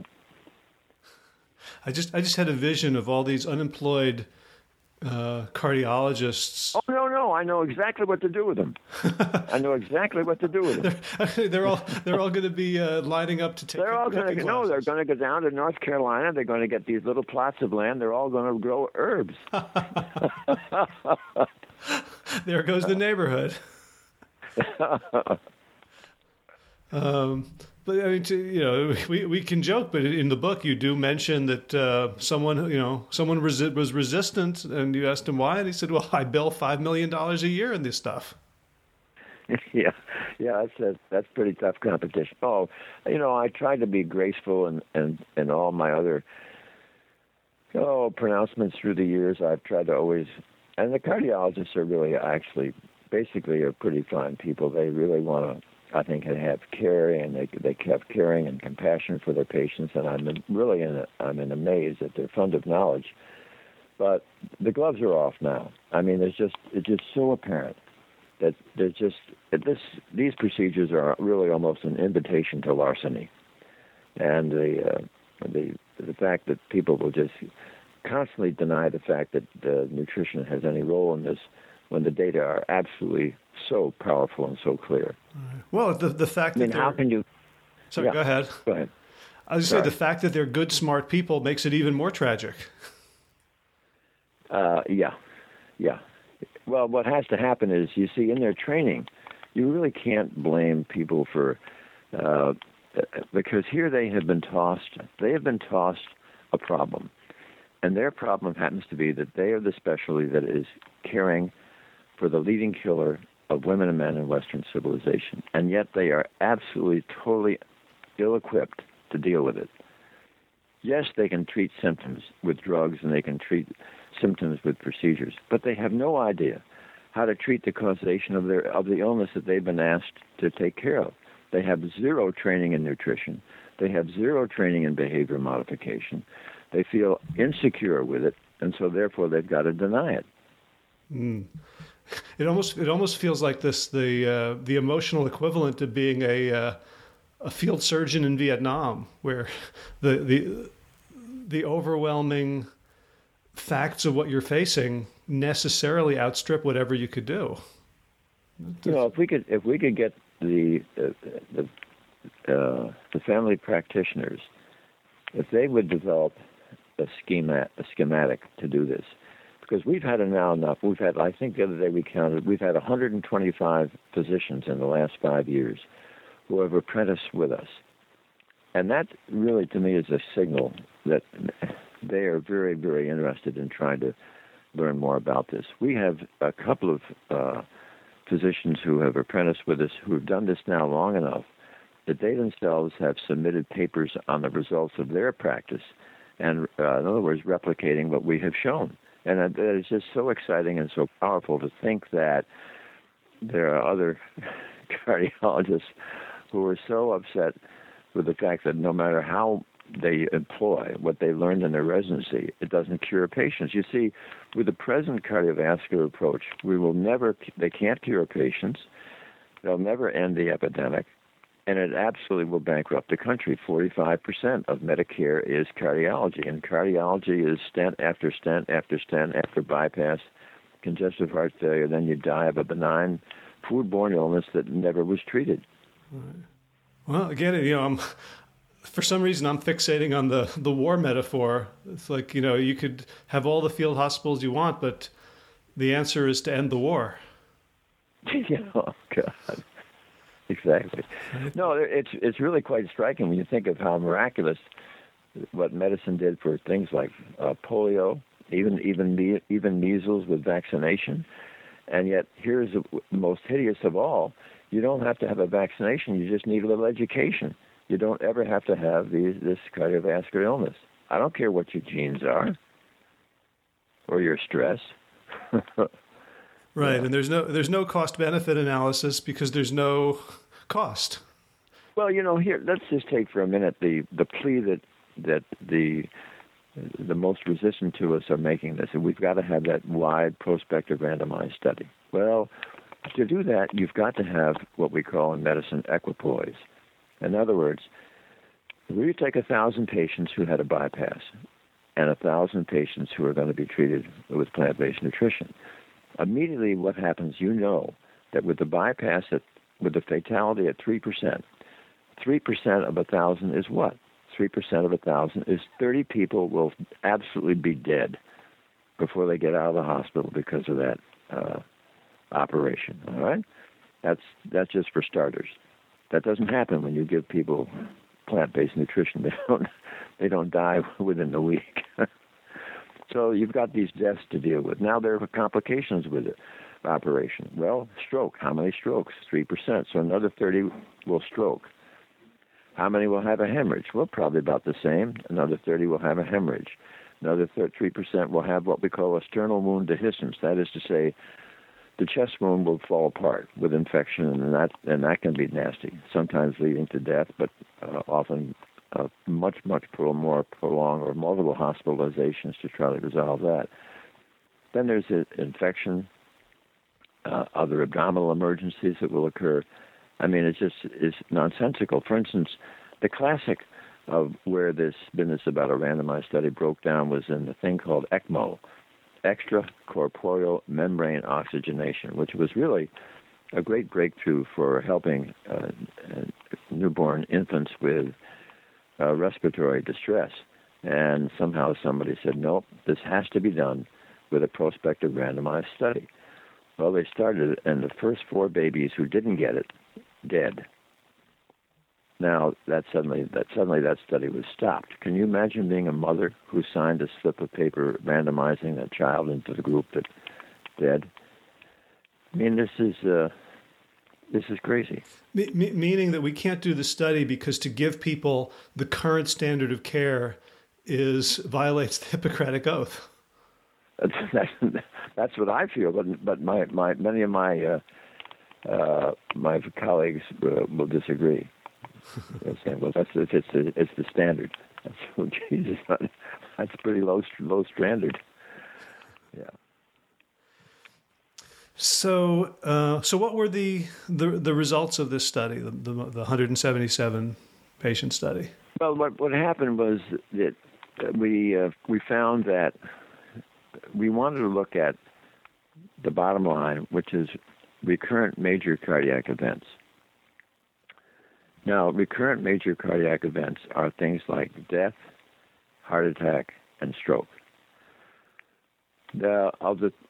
I just had a vision of all these unemployed cardiologists. Oh, no, I know exactly what to do with them. I know exactly what to do with them. They're all going to be lining up to take. They're all going to they're going to go down to North Carolina. They're going to get these little plots of land. They're all going to grow herbs. There goes the neighborhood. But I mean, we can joke, but in the book you do mention that someone was resistant, and you asked him why, and he said, "Well, I bill $5 million a year in this stuff." Yeah, that's pretty tough competition. Oh, I tried to be graceful and all my other pronouncements through the years. I've tried to always, and the cardiologists are really actually basically are pretty fine people. They really want to, I think, have care, and they have caring and compassion for their patients, and I'm in amaze at their fund of knowledge. But the gloves are off now. I mean, it's just so apparent that these procedures are really almost an invitation to larceny, and the fact that people will just constantly deny the fact that nutrition has any role in this, when the data are absolutely so powerful and so clear. Well, the fact that how can you? Sorry, yeah, Go ahead. Go ahead. I was going to say, the fact that they're good, smart people makes it even more tragic. Yeah. Well, what has to happen is, you see, in their training, you really can't blame people for, because here they have been tossed a problem. And their problem happens to be that they are the specialty that is caring for the leading killer of women and men in Western civilization. And yet they are absolutely, totally ill-equipped to deal with it. Yes, they can treat symptoms with drugs, and they can treat symptoms with procedures, but they have no idea how to treat the causation of the illness that they've been asked to take care of. They have zero training in nutrition. They have zero training in behavior modification. They feel insecure with it, and so therefore they've got to deny it. It almost feels like the emotional equivalent to being a field surgeon in Vietnam, where the overwhelming facts of what you're facing necessarily outstrip whatever you could do. If we could get the family practitioners, if they would develop a schematic to do this, because we've had enough. We've had, I think the other day we counted, we've had 125 physicians in the last 5 years who have apprenticed with us. And that really, to me, is a signal that they are very, very interested in trying to learn more about this. We have a couple of physicians who have apprenticed with us who have done this now long enough that they themselves have submitted papers on the results of their practice, and in other words, replicating what we have shown. And that is just so exciting and so powerful to think that there are other cardiologists who are so upset with the fact that no matter how they employ what they learned in their residency, it doesn't cure patients. You see, with the present cardiovascular approach, they can't cure patients. They'll never end the epidemic. And it absolutely will bankrupt the country. 45% of Medicare is cardiology, and cardiology is stent after stent after stent after bypass, congestive heart failure. Then you die of a benign foodborne illness that never was treated. Right. Well, again, for some reason I'm fixating on the war metaphor. It's like, you could have all the field hospitals you want, but the answer is to end the war. Oh, God. Exactly. No, it's really quite striking when you think of how miraculous what medicine did for things like polio, even measles with vaccination, and yet here's the most hideous of all: you don't have to have a vaccination; you just need a little education. You don't ever have to have this cardiovascular illness. I don't care what your genes are or your stress. Right, yeah. And there's no cost-benefit analysis because there's no cost. Well, here, let's just take for a minute the plea that the most resistant to us are making this, and we've got to have that wide prospective randomized study. Well, to do that, you've got to have what we call in medicine equipoise. In other words, if you take 1,000 patients who had a bypass and 1,000 patients who are going to be treated with plant-based nutrition, immediately what happens, that with the bypass, with the fatality at 3%, 3% of 1,000 is what? 3% of 1,000 is 30 people will absolutely be dead before they get out of the hospital because of that operation. All right? That's just for starters. That doesn't happen when you give people plant-based nutrition. They don't die within the week. So you've got these deaths to deal with. Now there are complications with the operation. Well, stroke. How many strokes? 3%. So another 30 will stroke. How many will have a hemorrhage? Well, probably about the same. Another 30 will have a hemorrhage. Another 3% will have what we call a sternal wound dehiscence. That is to say, the chest wound will fall apart with infection, and that can be nasty, sometimes leading to death, but often much more prolonged or multiple hospitalizations to try to resolve that. Then there's infection, other abdominal emergencies that will occur. I mean, it's nonsensical. For instance, the classic of where this business about a randomized study broke down was in the thing called ECMO, extracorporeal membrane oxygenation, which was really a great breakthrough for helping newborn infants with respiratory distress. And somehow somebody said, nope, this has to be done with a prospective randomized study. Well, they started, and the first 4 babies who didn't get it, dead. Now, suddenly that study was stopped. Can you imagine being a mother who signed a slip of paper randomizing a child into the group that dead? I mean, this is crazy. Meaning that we can't do the study because to give people the current standard of care violates the Hippocratic Oath. That's what I feel, but many of my colleagues will disagree. They're saying, well, it's the standard. That's, oh, Jesus, that's pretty low standard. Yeah. So, what were the results of this study, the 177 patient study? Well, what happened was that we found that we wanted to look at the bottom line, which is recurrent major cardiac events. Now, recurrent major cardiac events are things like death, heart attack, and stroke. Of the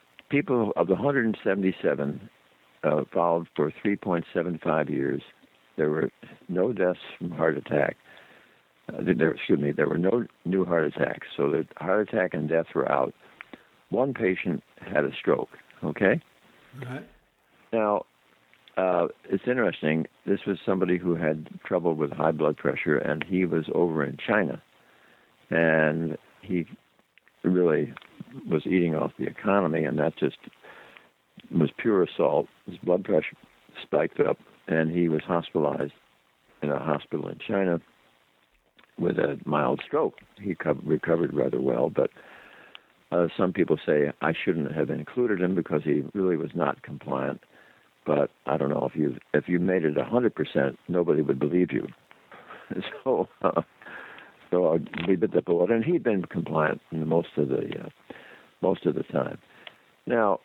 177 followed for 3.75 years, there were no deaths from heart attack. There were no new heart attacks. So the heart attack and death were out. One patient had a stroke. Okay. All right. Now, it's interesting. This was somebody who had trouble with high blood pressure, and he was over in China, and he really was eating off the economy, and that just was pure assault. His blood pressure spiked up, and he was hospitalized in a hospital in China with a mild stroke. He recovered rather well, but some people say I shouldn't have included him because he really was not compliant. But I don't know, if you made it 100%, nobody would believe you. So we bit the bullet, and he'd been compliant most of the time. Now,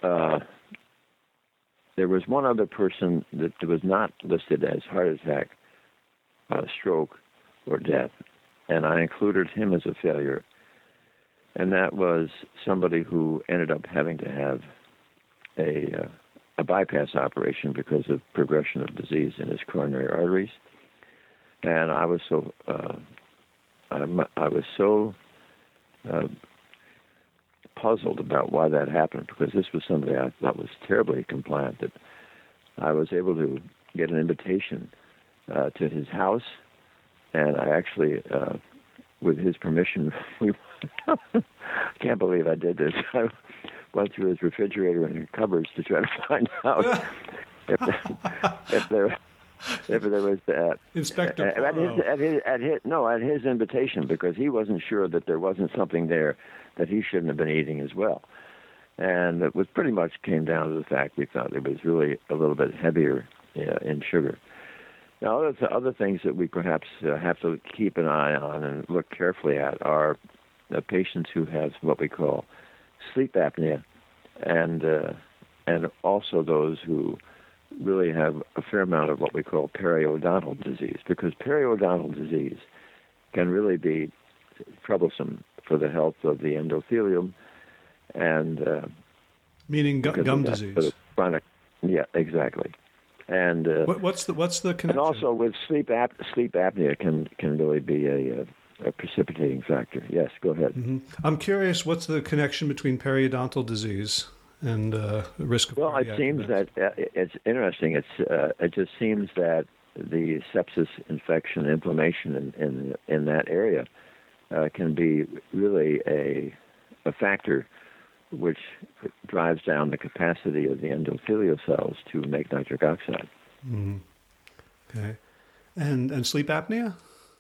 there was one other person that was not listed as heart attack, stroke, or death, and I included him as a failure. And that was somebody who ended up having to have a bypass operation because of progression of disease in his coronary arteries. And I was so puzzled about why that happened, because this was somebody I thought was terribly compliant, that I was able to get an invitation to his house, and I actually, with his permission, can't believe I did this. I went through his refrigerator and his cupboards to try to find out if there was that. Inspector at his invitation, because he wasn't sure that there wasn't something there that he shouldn't have been eating as well. And it was pretty much came down to the fact we thought it was really a little bit heavier in sugar. Now, other things that we perhaps have to keep an eye on and look carefully at are the patients who have what we call sleep apnea, and also those who really have a fair amount of what we call periodontal disease, because periodontal disease can really be troublesome for the health of the endothelium, and meaning gum disease. Chronic, yeah, exactly. And what's the connection? And also with sleep apnea can really be a precipitating factor. Yes, go ahead. Mm-hmm. I'm curious, what's the connection between periodontal disease and the risk of cardiac it seems events? that it's interesting. It just seems that the sepsis, infection, inflammation in that area can be really a factor which drives down the capacity of the endothelial cells to make nitric oxide. Mm-hmm. Okay. And sleep apnea?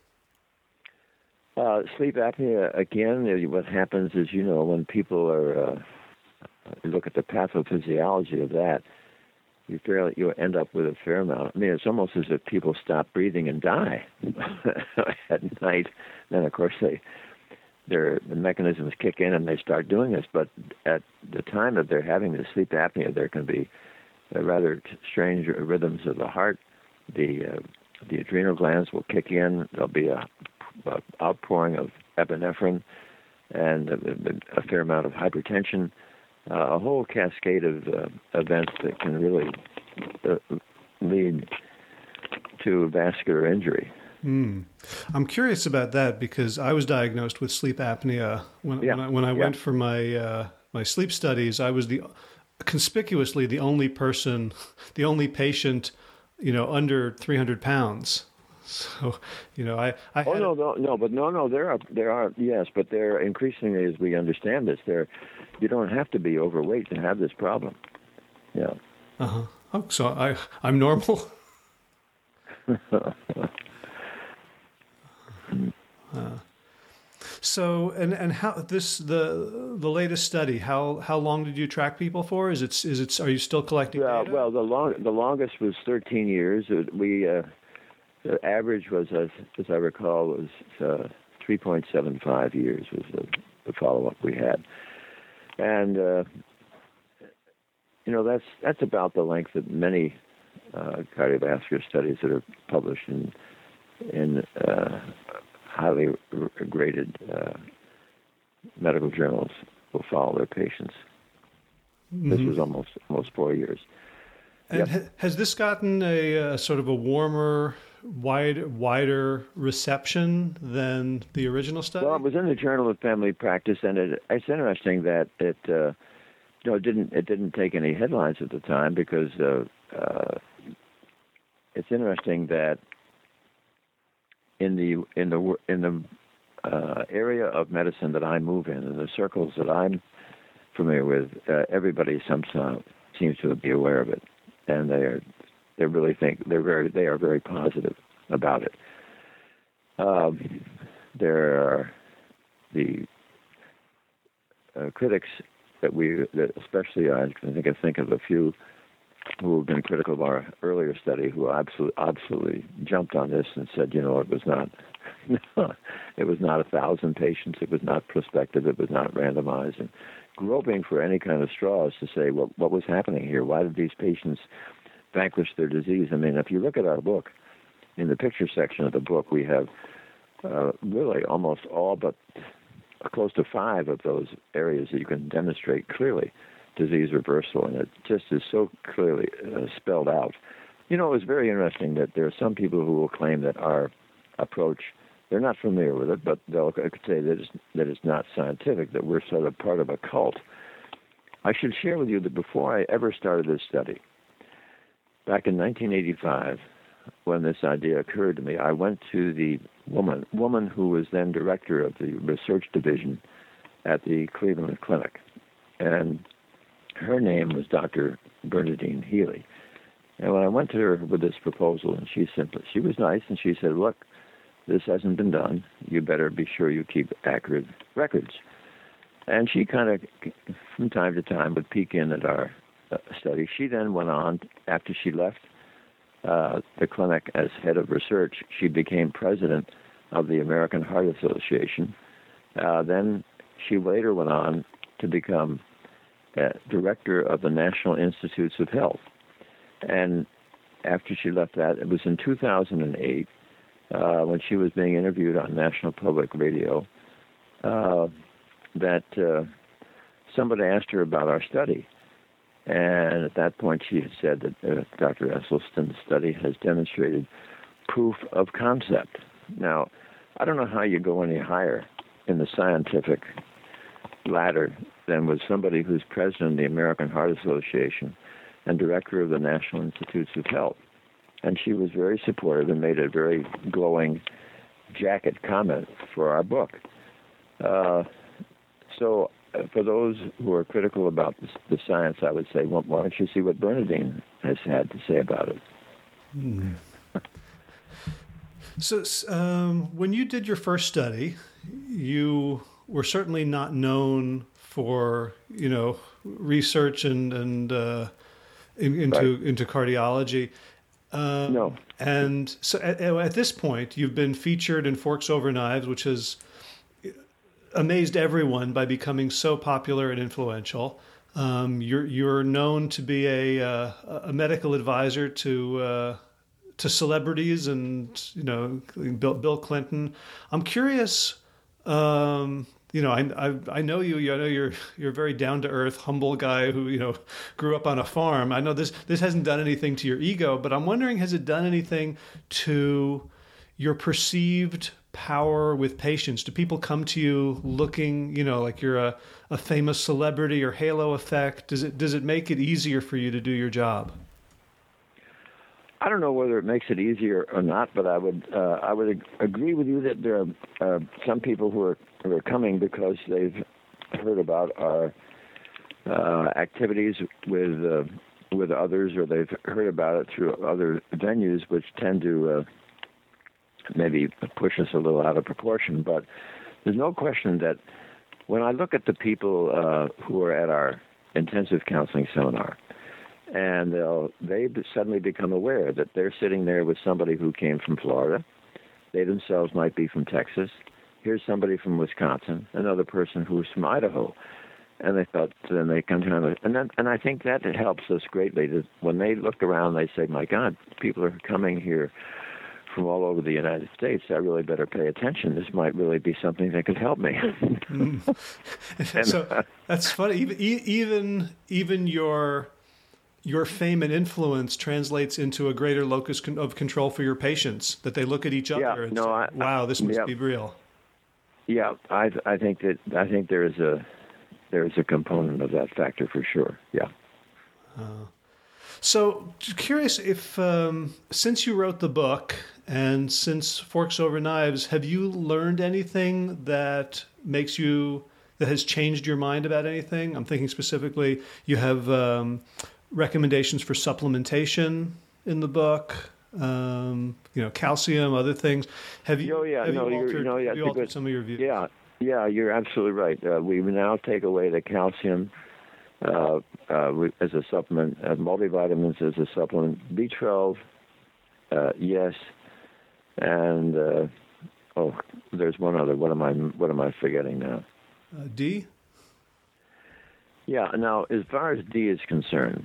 Sleep apnea, again, what happens is, when people are, you look at the pathophysiology of that, you end up with a fair amount. I mean, it's almost as if people stop breathing and die at night. Then, of course, the mechanisms kick in and they start doing this. But at the time that they're having the sleep apnea, there can be rather strange rhythms of the heart. The adrenal glands will kick in. There'll be a outpouring of epinephrine and a fair amount of hypertension. A whole cascade of events that can really lead to vascular injury. I'm curious about that because I was diagnosed with sleep apnea when I went for my sleep studies. I was conspicuously the only patient, under 300 pounds. So, I there are yes, but they're increasingly, as we understand this, you don't have to be overweight to have this problem. Yeah. Uh-huh. Oh, so I'm normal. So, and how this the latest study? How long did you track people for? Is it are you still collecting data? Well, the longest was 13 years. The average was, as I recall, was 3.75 years was the follow up we had, and that's about the length of many cardiovascular studies that are published in highly graded medical journals will follow their patients. Mm-hmm. This was almost 4 years. And has this gotten a sort of a warmer, wider reception than the original study? Well, it was in the Journal of Family Practice, and it's interesting that it didn't take any headlines at the time because it's interesting that in the area of medicine that I move in the circles that I'm familiar with, everybody somehow seems to be aware of it, and they are very positive about it. There are the critics that especially I think of a few who have been critical of our earlier study, who absolutely jumped on this and said, it was not, it was not 1,000 patients, it was not prospective, it was not randomized, and groping for any kind of straws to say, well, what was happening here? Why did these patients vanquish their disease? I mean, if you look at our book, in the picture section of the book, we have really almost all but close to 5 of those areas that you can demonstrate clearly disease reversal, and it just is so clearly spelled out. It was very interesting that there are some people who will claim that our approach, they're not familiar with it, but they'll say that it's not scientific, that we're sort of part of a cult. I should share with you that before I ever started this study, back in 1985, when this idea occurred to me, I went to the woman who was then director of the research division at the Cleveland Clinic, and her name was Dr. Bernadine Healy. And when I went to her with this proposal, and she was nice, and she said, look, this hasn't been done. You better be sure you keep accurate records. And she kind of, from time to time, would peek in at our study. She then went on, after she left the clinic as head of research, she became president of the American Heart Association. Then she later went on to become director of the National Institutes of Health. And after she left that, it was in 2008, when she was being interviewed on National Public Radio, that somebody asked her about our study. And at that point, she had said that Dr. Esselstyn's study has demonstrated proof of concept. Now, I don't know how you go any higher in the scientific ladder than with somebody who's president of the American Heart Association and director of the National Institutes of Health. And she was very supportive and made a very glowing jacket comment for our book. So for those who are critical about the science, I would say, well, why don't you see what Bernadine has had to say about it? Hmm. So when you did your first study, you were certainly not known for, research and into cardiology. No. And so at this point, you've been featured in Forks Over Knives, which has amazed everyone by becoming so popular and influential. You're known to be a medical advisor to celebrities and Bill Clinton. I'm curious. I know you. I know you're a very down to earth, humble guy who grew up on a farm. I know this hasn't done anything to your ego, but I'm wondering, has it done anything to your perceived power with patients? Do people come to you looking, like you're a famous celebrity or halo effect? Does it make it easier for you to do your job? I don't know whether it makes it easier or not, but I would agree with you that there are some people who are coming because they've heard about our activities with with others, or they've heard about it through other venues, which tend to maybe push us a little out of proportion. But there's no question that when I look at the people who are at our intensive counseling seminar, and they suddenly become aware that they're sitting there with somebody who came from Florida. They themselves might be from Texas. Here's somebody from Wisconsin, another person who's from Idaho. And they thought, then they come to and I think that helps us greatly. When they look around, they say, my God, people are coming here from all over the United States. I really better pay attention. This might really be something that could help me. So that's funny. Even your fame and influence translates into a greater locus of control for your patients, that they look at each other and say, wow, this must be real. Yeah, I think there is a component of that factor for sure. Yeah. So curious if since you wrote the book and since Forks Over Knives, have you learned anything that has changed your mind about anything? I'm thinking specifically you have recommendations for supplementation in the book, calcium, other things. Have you altered some of your views? Yeah, you're absolutely right. We now take away the calcium as a supplement, multivitamins as a supplement, B12, yes, and there's one other. What am I forgetting now? D? Yeah. Now, as far as D is concerned,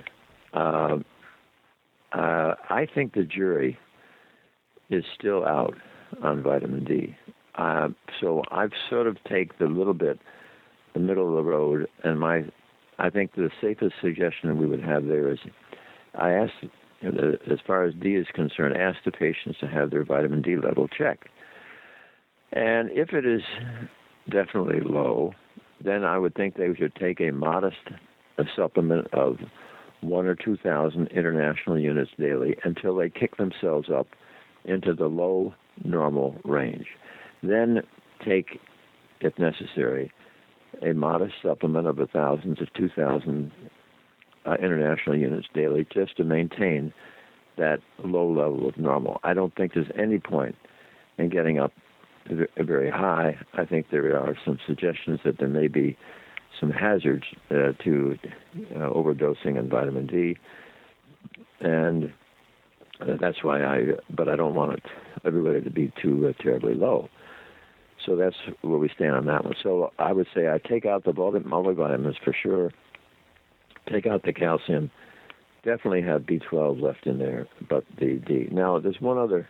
I think the jury is still out on vitamin D. So I've sort of taken the middle of the road, and I think the safest suggestion we would have there is, I ask, as far as D is concerned, ask the patients to have their vitamin D level checked. And if it is definitely low, then I would think they should take a modest supplement of 1,000 or 2,000 international units daily until they kick themselves up into the low normal range. Then take, if necessary, a modest supplement of 1,000 to 2,000 international units daily just to maintain that low level of normal. I don't think there's any point in getting up very high. I think there are some suggestions that there may be some hazards to overdosing in vitamin D, and that's why but I don't want everybody to be too terribly low. So that's where we stand on that one. So I would say I take out the multivitamins for sure, take out the calcium, definitely have B12 left in there, but the D. Now, there's one other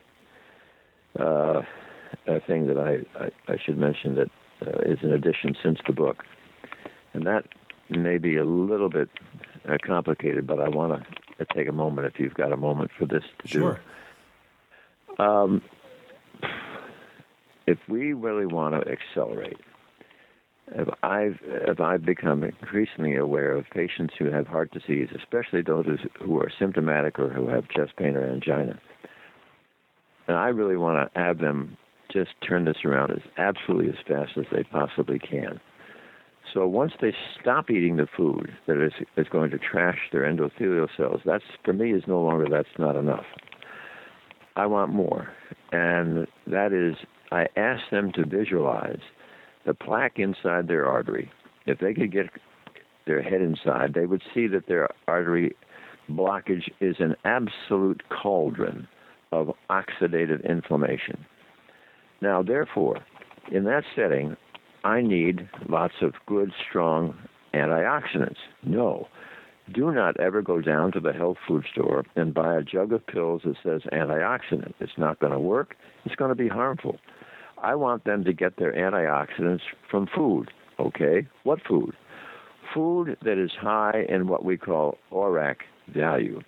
thing that I should mention that is an addition since the book, and that may be a little bit complicated, but I want to take a moment, if you've got a moment for this to Sure. do. If we really want to accelerate, if I've become increasingly aware of patients who have heart disease, especially those who are symptomatic or who have chest pain or angina, and I really want to have them just turn this around as absolutely as fast as they possibly can. So once they stop eating the food that is going to trash their endothelial cells, that's, for me, is no longer, that's not enough. I want more. And that is, I ask them to visualize the plaque inside their artery. If they could get their head inside, they would see that their artery blockage is an absolute cauldron of oxidative inflammation. Now, therefore, in that setting, I need lots of good, strong antioxidants. No, do not ever go down to the health food store and buy a jug of pills that says antioxidant. It's not going to work. It's going to be harmful. I want them to get their antioxidants from food. Okay, what food? Food that is high in what we call ORAC value.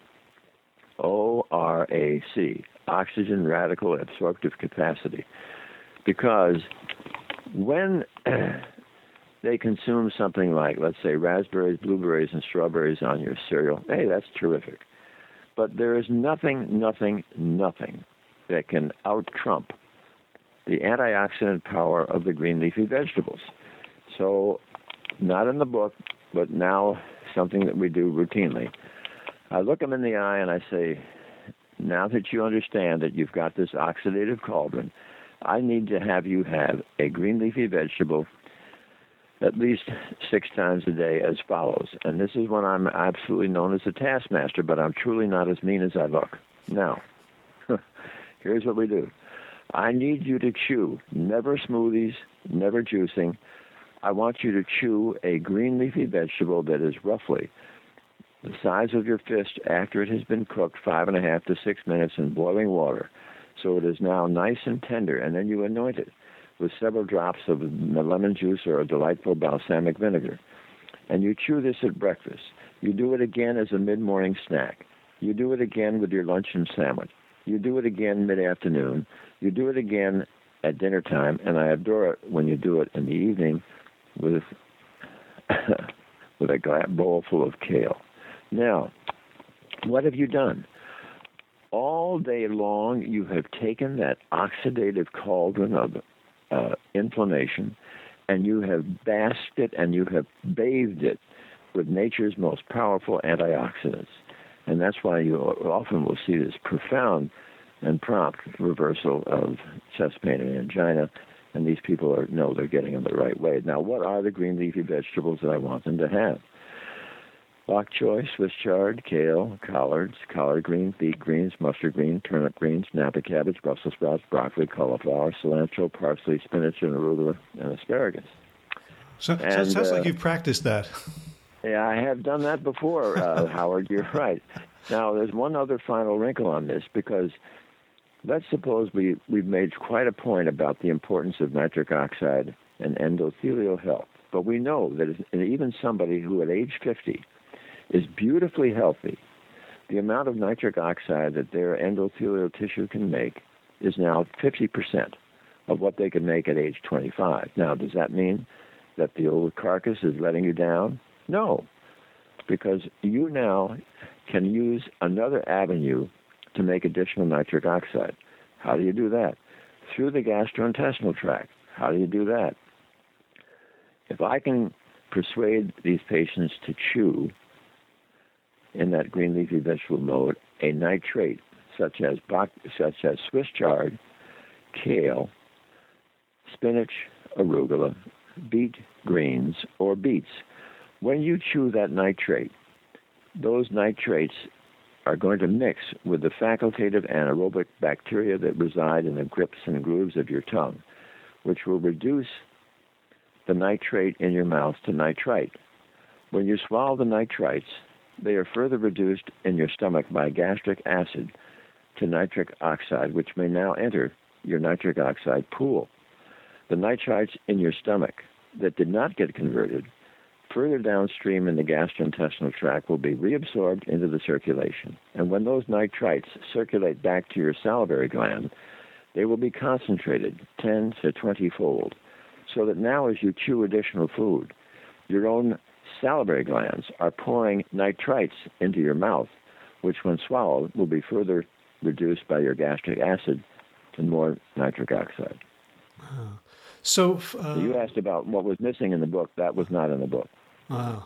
ORAC, oxygen radical absorptive capacity. Because when they consume something like, let's say, raspberries, blueberries, and strawberries on your cereal, hey, that's terrific. But there is nothing that can out-trump the antioxidant power of the green leafy vegetables. So, not in the book, but now something that we do routinely. I look them in the eye and I say, now that you understand that you've got this oxidative cauldron, I need to have you have a green leafy vegetable at least 6 times a day as follows. And this is when I'm absolutely known as a taskmaster, but I'm truly not as mean as I look. Now, here's what we do. I need you to chew, never smoothies, never juicing. I want you to chew a green leafy vegetable that is roughly the size of your fist after it has been cooked 5.5 to 6 minutes in boiling water. So it is now nice and tender, and then you anoint it with several drops of lemon juice or a delightful balsamic vinegar. And you chew this at breakfast. You do it again as a mid-morning snack. You do it again with your luncheon sandwich. You do it again mid-afternoon. You do it again at dinner time, and I adore it when you do it in the evening with with a bowl full of kale. Now, what have you done? All day long, you have taken that oxidative cauldron of inflammation, and you have basked it and you have bathed it with nature's most powerful antioxidants. And that's why you often will see this profound and prompt reversal of chest pain and angina, and these people know they're getting them the right way. Now, what are the green leafy vegetables that I want them to have? Bok choy, Swiss chard, kale, collards, collard greens, beet greens, mustard greens, turnip greens, Napa cabbage, Brussels sprouts, broccoli, cauliflower, cilantro, parsley, spinach, and arugula, and asparagus. So it sounds like you've practiced that. Yeah, I have done that before, Howard. You're right. Now, there's one other final wrinkle on this, because let's suppose we've made quite a point about the importance of nitric oxide and endothelial health. But we know that even somebody who at age 50 is beautifully healthy, the amount of nitric oxide that their endothelial tissue can make is now 50% of what they could make at age 25. Now, does that mean that the old carcass is letting you down? No, because you now can use another avenue to make additional nitric oxide. How do you do that? Through the gastrointestinal tract. How do you do that? If I can persuade these patients to chew in that green leafy vegetable mode a nitrate such as Swiss chard, kale, spinach, arugula, beet greens, or beets, when you chew that nitrate, those nitrates are going to mix with the facultative anaerobic bacteria that reside in the grips and grooves of your tongue, which will reduce the nitrate in your mouth to nitrite. When you swallow the nitrites, they are further reduced in your stomach by gastric acid to nitric oxide, which may now enter your nitric oxide pool. The nitrites in your stomach that did not get converted further downstream in the gastrointestinal tract will be reabsorbed into the circulation. And when those nitrites circulate back to your salivary gland, they will be concentrated 10 to 20-fold, so that now as you chew additional food, your own salivary glands are pouring nitrites into your mouth, which when swallowed will be further reduced by your gastric acid to more nitric oxide. Wow. So you asked about what was missing in the book. That was not in the book. Wow.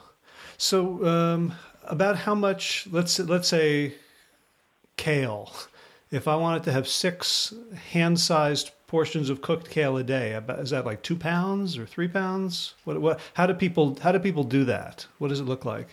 So about how much, let's say kale, if I wanted to have 6 hand-sized portions of cooked kale a day, is that like 2 pounds or 3 pounds? How do people do that? What does it look like?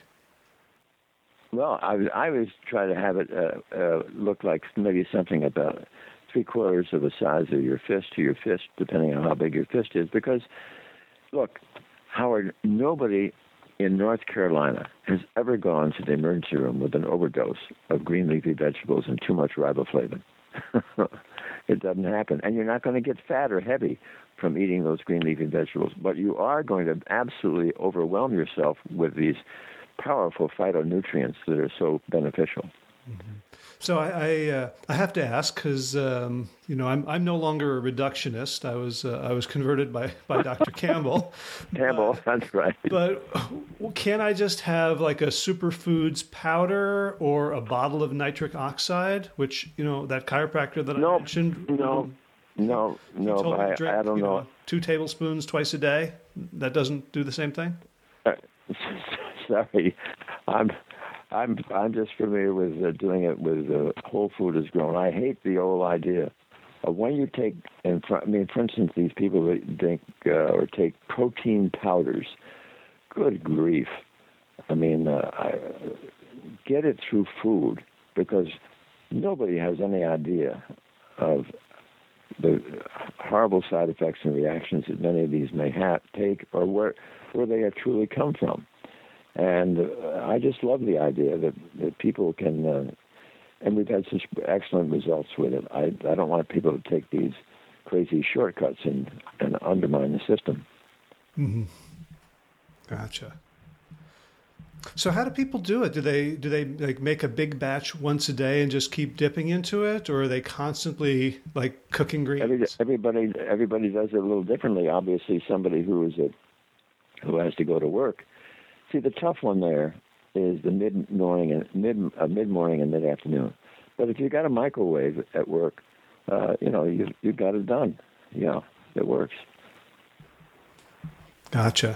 Well, I always try to have it look like maybe something about 3/4 of the size of your fist to your fist, depending on how big your fist is. Because, look, Howard, nobody in North Carolina has ever gone to the emergency room with an overdose of green leafy vegetables and too much riboflavin. It doesn't happen. And you're not going to get fat or heavy from eating those green leafy vegetables. But you are going to absolutely overwhelm yourself with these powerful phytonutrients that are so beneficial. Mm-hmm. So I have to ask, because I'm no longer a reductionist. I was converted by Dr. Campbell. That's right. But can I just have like a superfoods powder or a bottle of nitric oxide, which that chiropractor that I mentioned? No. I don't know. 2 tablespoons twice a day. That doesn't do the same thing. Sorry, I'm just familiar with doing it with whole food is grown. I hate the old idea of when you take, for instance, these people that drink or take protein powders. Good grief! Get it through food, because nobody has any idea of the horrible side effects and reactions that many of these may take, or where they have truly come from. And I just love the idea that people can, and we've had such excellent results with it. I don't want people to take these crazy shortcuts and undermine the system. Mm-hmm. Gotcha. So how do people do it? Do they like make a big batch once a day and just keep dipping into it, or are they constantly like cooking greens? Everybody does it a little differently. Obviously, somebody who has to go to work. See, the tough one there is the mid-morning and mid-afternoon. But if you got a microwave at work, you've got it done. Yeah, it works. Gotcha.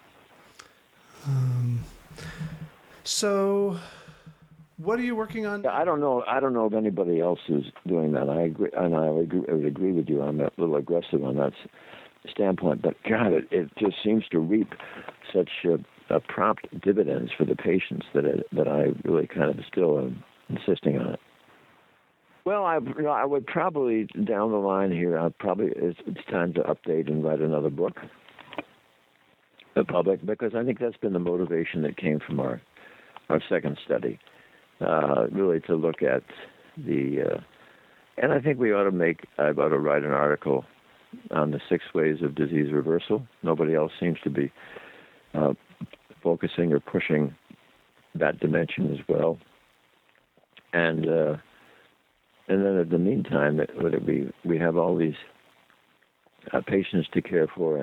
So, what are you working on? I don't know if anybody else is doing that. I agree, and I would agree with you. I'm a little aggressive on that standpoint, but God, it just seems to reap such prompt dividends for the patients that I really kind of still insisting on it. Well, I would probably down the line here. It's time to update and write another book. The public, because I think that's been the motivation that came from our second study, really to look at and I think I ought to write an article on the 6 ways of disease reversal. Nobody else seems to be focusing or pushing that dimension as well. And then in the meantime, we have all these patients to care for,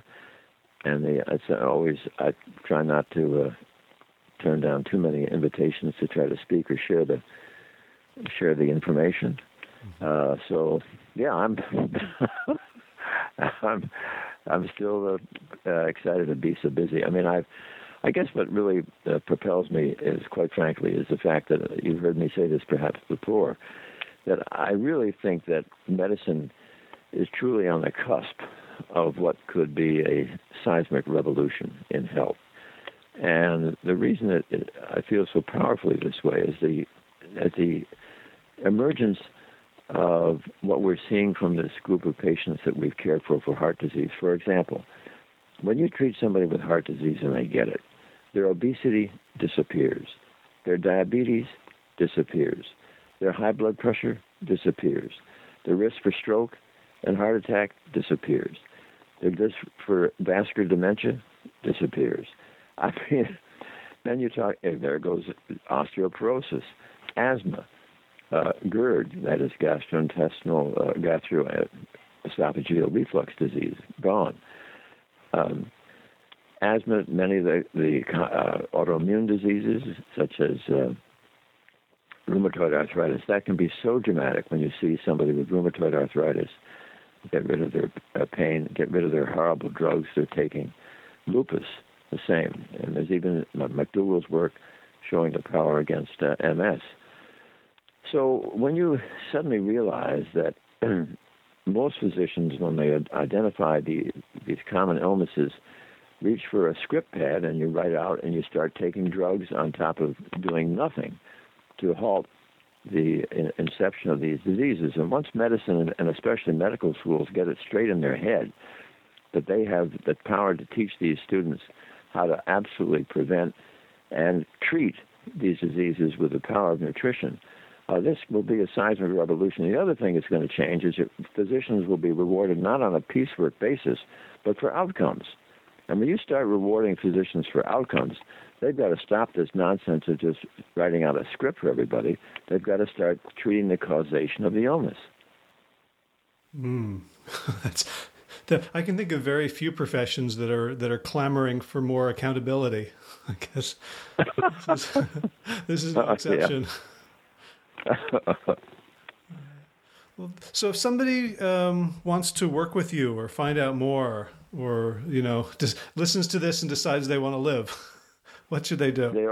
I try not to turn down too many invitations to try to speak or share the information. So yeah, I'm still excited to be so busy. I guess what really propels me is, quite frankly, is the fact that you've heard me say this perhaps before, that I really think that medicine is truly on the cusp of what could be a seismic revolution in health. And the reason that I feel so powerfully this way is the emergence of what we're seeing from this group of patients that we've cared for heart disease. For example, when you treat somebody with heart disease and they get it, their obesity disappears, their diabetes disappears, their high blood pressure disappears, their risk for stroke and heart attack disappears, their risk for vascular dementia disappears. Then you talk, there goes osteoporosis, asthma, GERD, that is gastroesophageal reflux disease, gone. Asthma, many of the autoimmune diseases, such as rheumatoid arthritis, that can be so dramatic when you see somebody with rheumatoid arthritis get rid of their pain, get rid of their horrible drugs they're taking. Lupus, the same. And there's even McDougall's work showing the power against MS. So when you suddenly realize that most physicians, when they identify these common illnesses, reach for a script pad and you write out and you start taking drugs on top of doing nothing to halt the inception of these diseases. And once medicine, and especially medical schools, get it straight in their head that they have the power to teach these students how to absolutely prevent and treat these diseases with the power of nutrition, this will be a seismic revolution. The other thing that's going to change is that physicians will be rewarded not on a piecework basis, but for outcomes. And when you start rewarding physicians for outcomes, they've got to stop this nonsense of just writing out a script for everybody. They've got to start treating the causation of the illness. I can think of very few professions that are clamoring for more accountability. I guess this is an exception. Well, so if somebody wants to work with you or find out more, or just listens to this and decides they want to live, What should they do?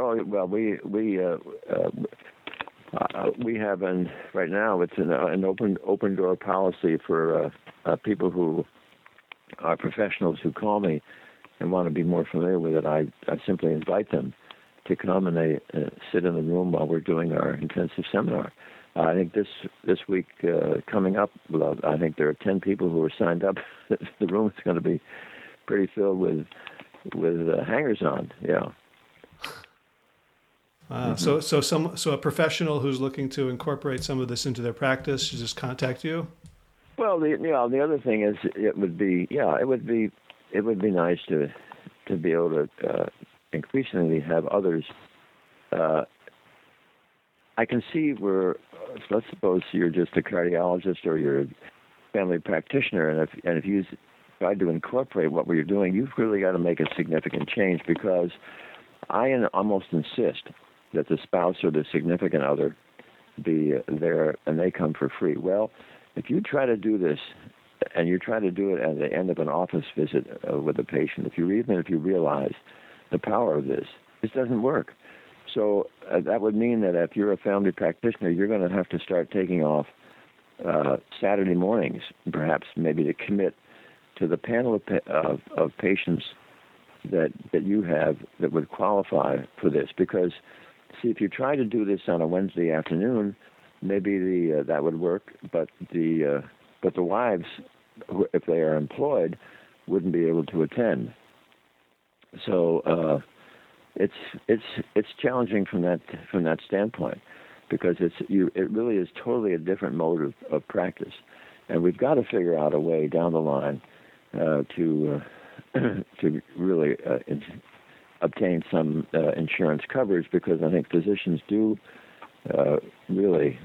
We have right now it's an open door policy for people who are professionals who call me and want to be more familiar with it. I simply invite them to come and they sit in the room while we're doing our intensive seminar. I think this week coming up, I think there are 10 people who are signed up. The room is going to be pretty filled with hangers on. Yeah. So a professional who's looking to incorporate some of this into their practice should just contact you. Well, the other thing is it would be nice to be able to increasingly have others. I can see where, let's suppose you're just a cardiologist or you're a family practitioner, and if you tried to incorporate what we're doing, you've really got to make a significant change, because I almost insist that the spouse or the significant other be there and they come for free. Well, if you try to do this and you try to do it at the end of an office visit with a patient, if you realize the power of this doesn't work. So that would mean that if you're a family practitioner, you're going to have to start taking off Saturday mornings, perhaps maybe to commit to the panel of patients that you have that would qualify for this. Because, see, if you try to do this on a Wednesday afternoon, maybe that would work, but the wives, if they are employed, wouldn't be able to attend. So it's challenging from that standpoint, because it really is totally a different mode of practice, and we've got to figure out a way down the line to really obtain some insurance coverage, because I think physicians do really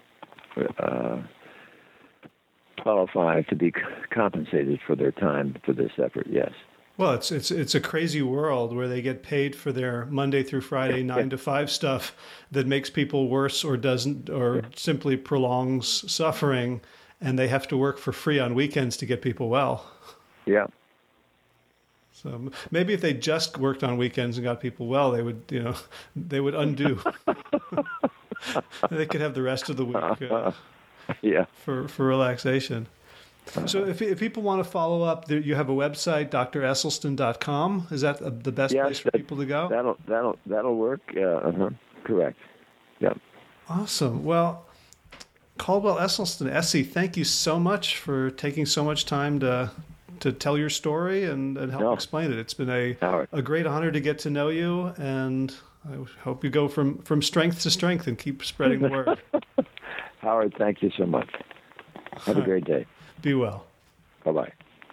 qualify to be compensated for their time for this effort. Yes. Well, it's a crazy world where they get paid for their Monday through Friday 9 to 5 stuff that makes people worse or doesn't, or simply prolongs suffering, and they have to work for free on weekends to get people well. Yeah. So maybe if they just worked on weekends and got people well, they would undo. They could have the rest of the week for relaxation. So if people want to follow up, you have a website, dresselstyn.com. Is that the best place for people to go? That'll work. Correct. Yeah. Awesome. Well, Caldwell Esselstyn, Essie, thank you so much for taking so much time to tell your story and help explain it. It's been a great honor to get to know you, and I hope you go from strength to strength and keep spreading the word. Howard, thank you so much. Have a great day. Be well. Bye-bye.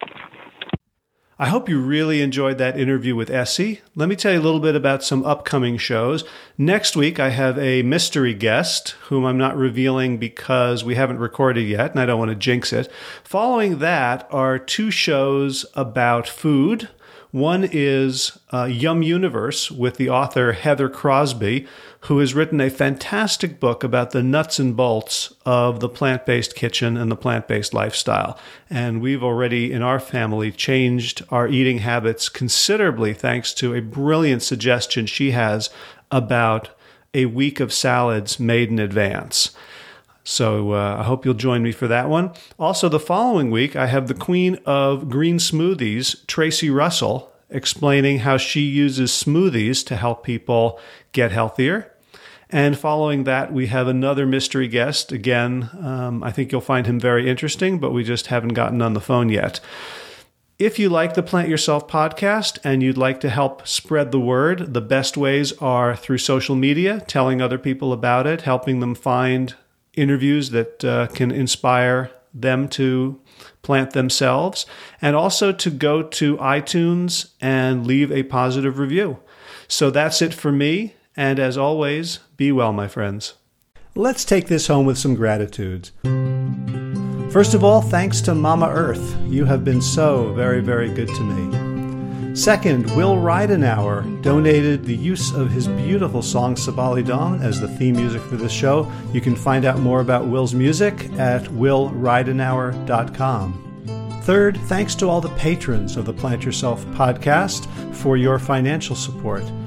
I hope you really enjoyed that interview with Essie. Let me tell you a little bit about some upcoming shows. Next week, I have a mystery guest whom I'm not revealing because we haven't recorded yet, and I don't want to jinx it. Following that are 2 shows about food. One is Yum Universe with the author Heather Crosby, who has written a fantastic book about the nuts and bolts of the plant-based kitchen and the plant-based lifestyle. And we've already, in our family, changed our eating habits considerably thanks to a brilliant suggestion she has about a week of salads made in advance. So I hope you'll join me for that one. Also, the following week, I have the queen of green smoothies, Tracy Russell, explaining how she uses smoothies to help people get healthier. And following that, we have another mystery guest. Again, I think you'll find him very interesting, but we just haven't gotten on the phone yet. If you like the Plant Yourself podcast and you'd like to help spread the word, the best ways are through social media, telling other people about it, helping them find interviews that can inspire them to plant themselves, and also to go to iTunes and leave a positive review. So that's it for me, and as always, be well, my friends. Let's take this home with some gratitudes. First of all, thanks to Mama Earth. You have been so very, very good to me. Second, Will Ridenauer donated the use of his beautiful song Sabali Dong as the theme music for this show. You can find out more about Will's music at willridenauer.com. Third, thanks to all the patrons of the Plant Yourself podcast for your financial support.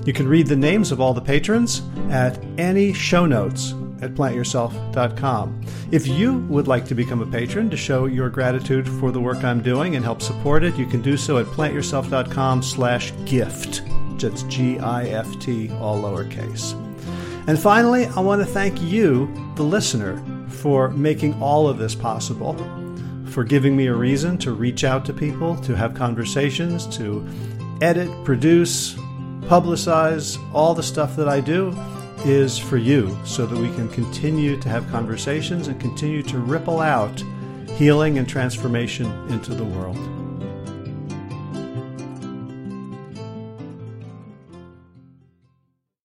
You can read the names of all the patrons at any show notes at plantyourself.com. If you would like to become a patron to show your gratitude for the work I'm doing and help support it, you can do so at plantyourself.com/gift. That's GIFT, all lowercase. And finally, I want to thank you, the listener, for making all of this possible, for giving me a reason to reach out to people, to have conversations, to edit, produce, publicize. All the stuff that I do is for you, so that we can continue to have conversations and continue to ripple out healing and transformation into the world.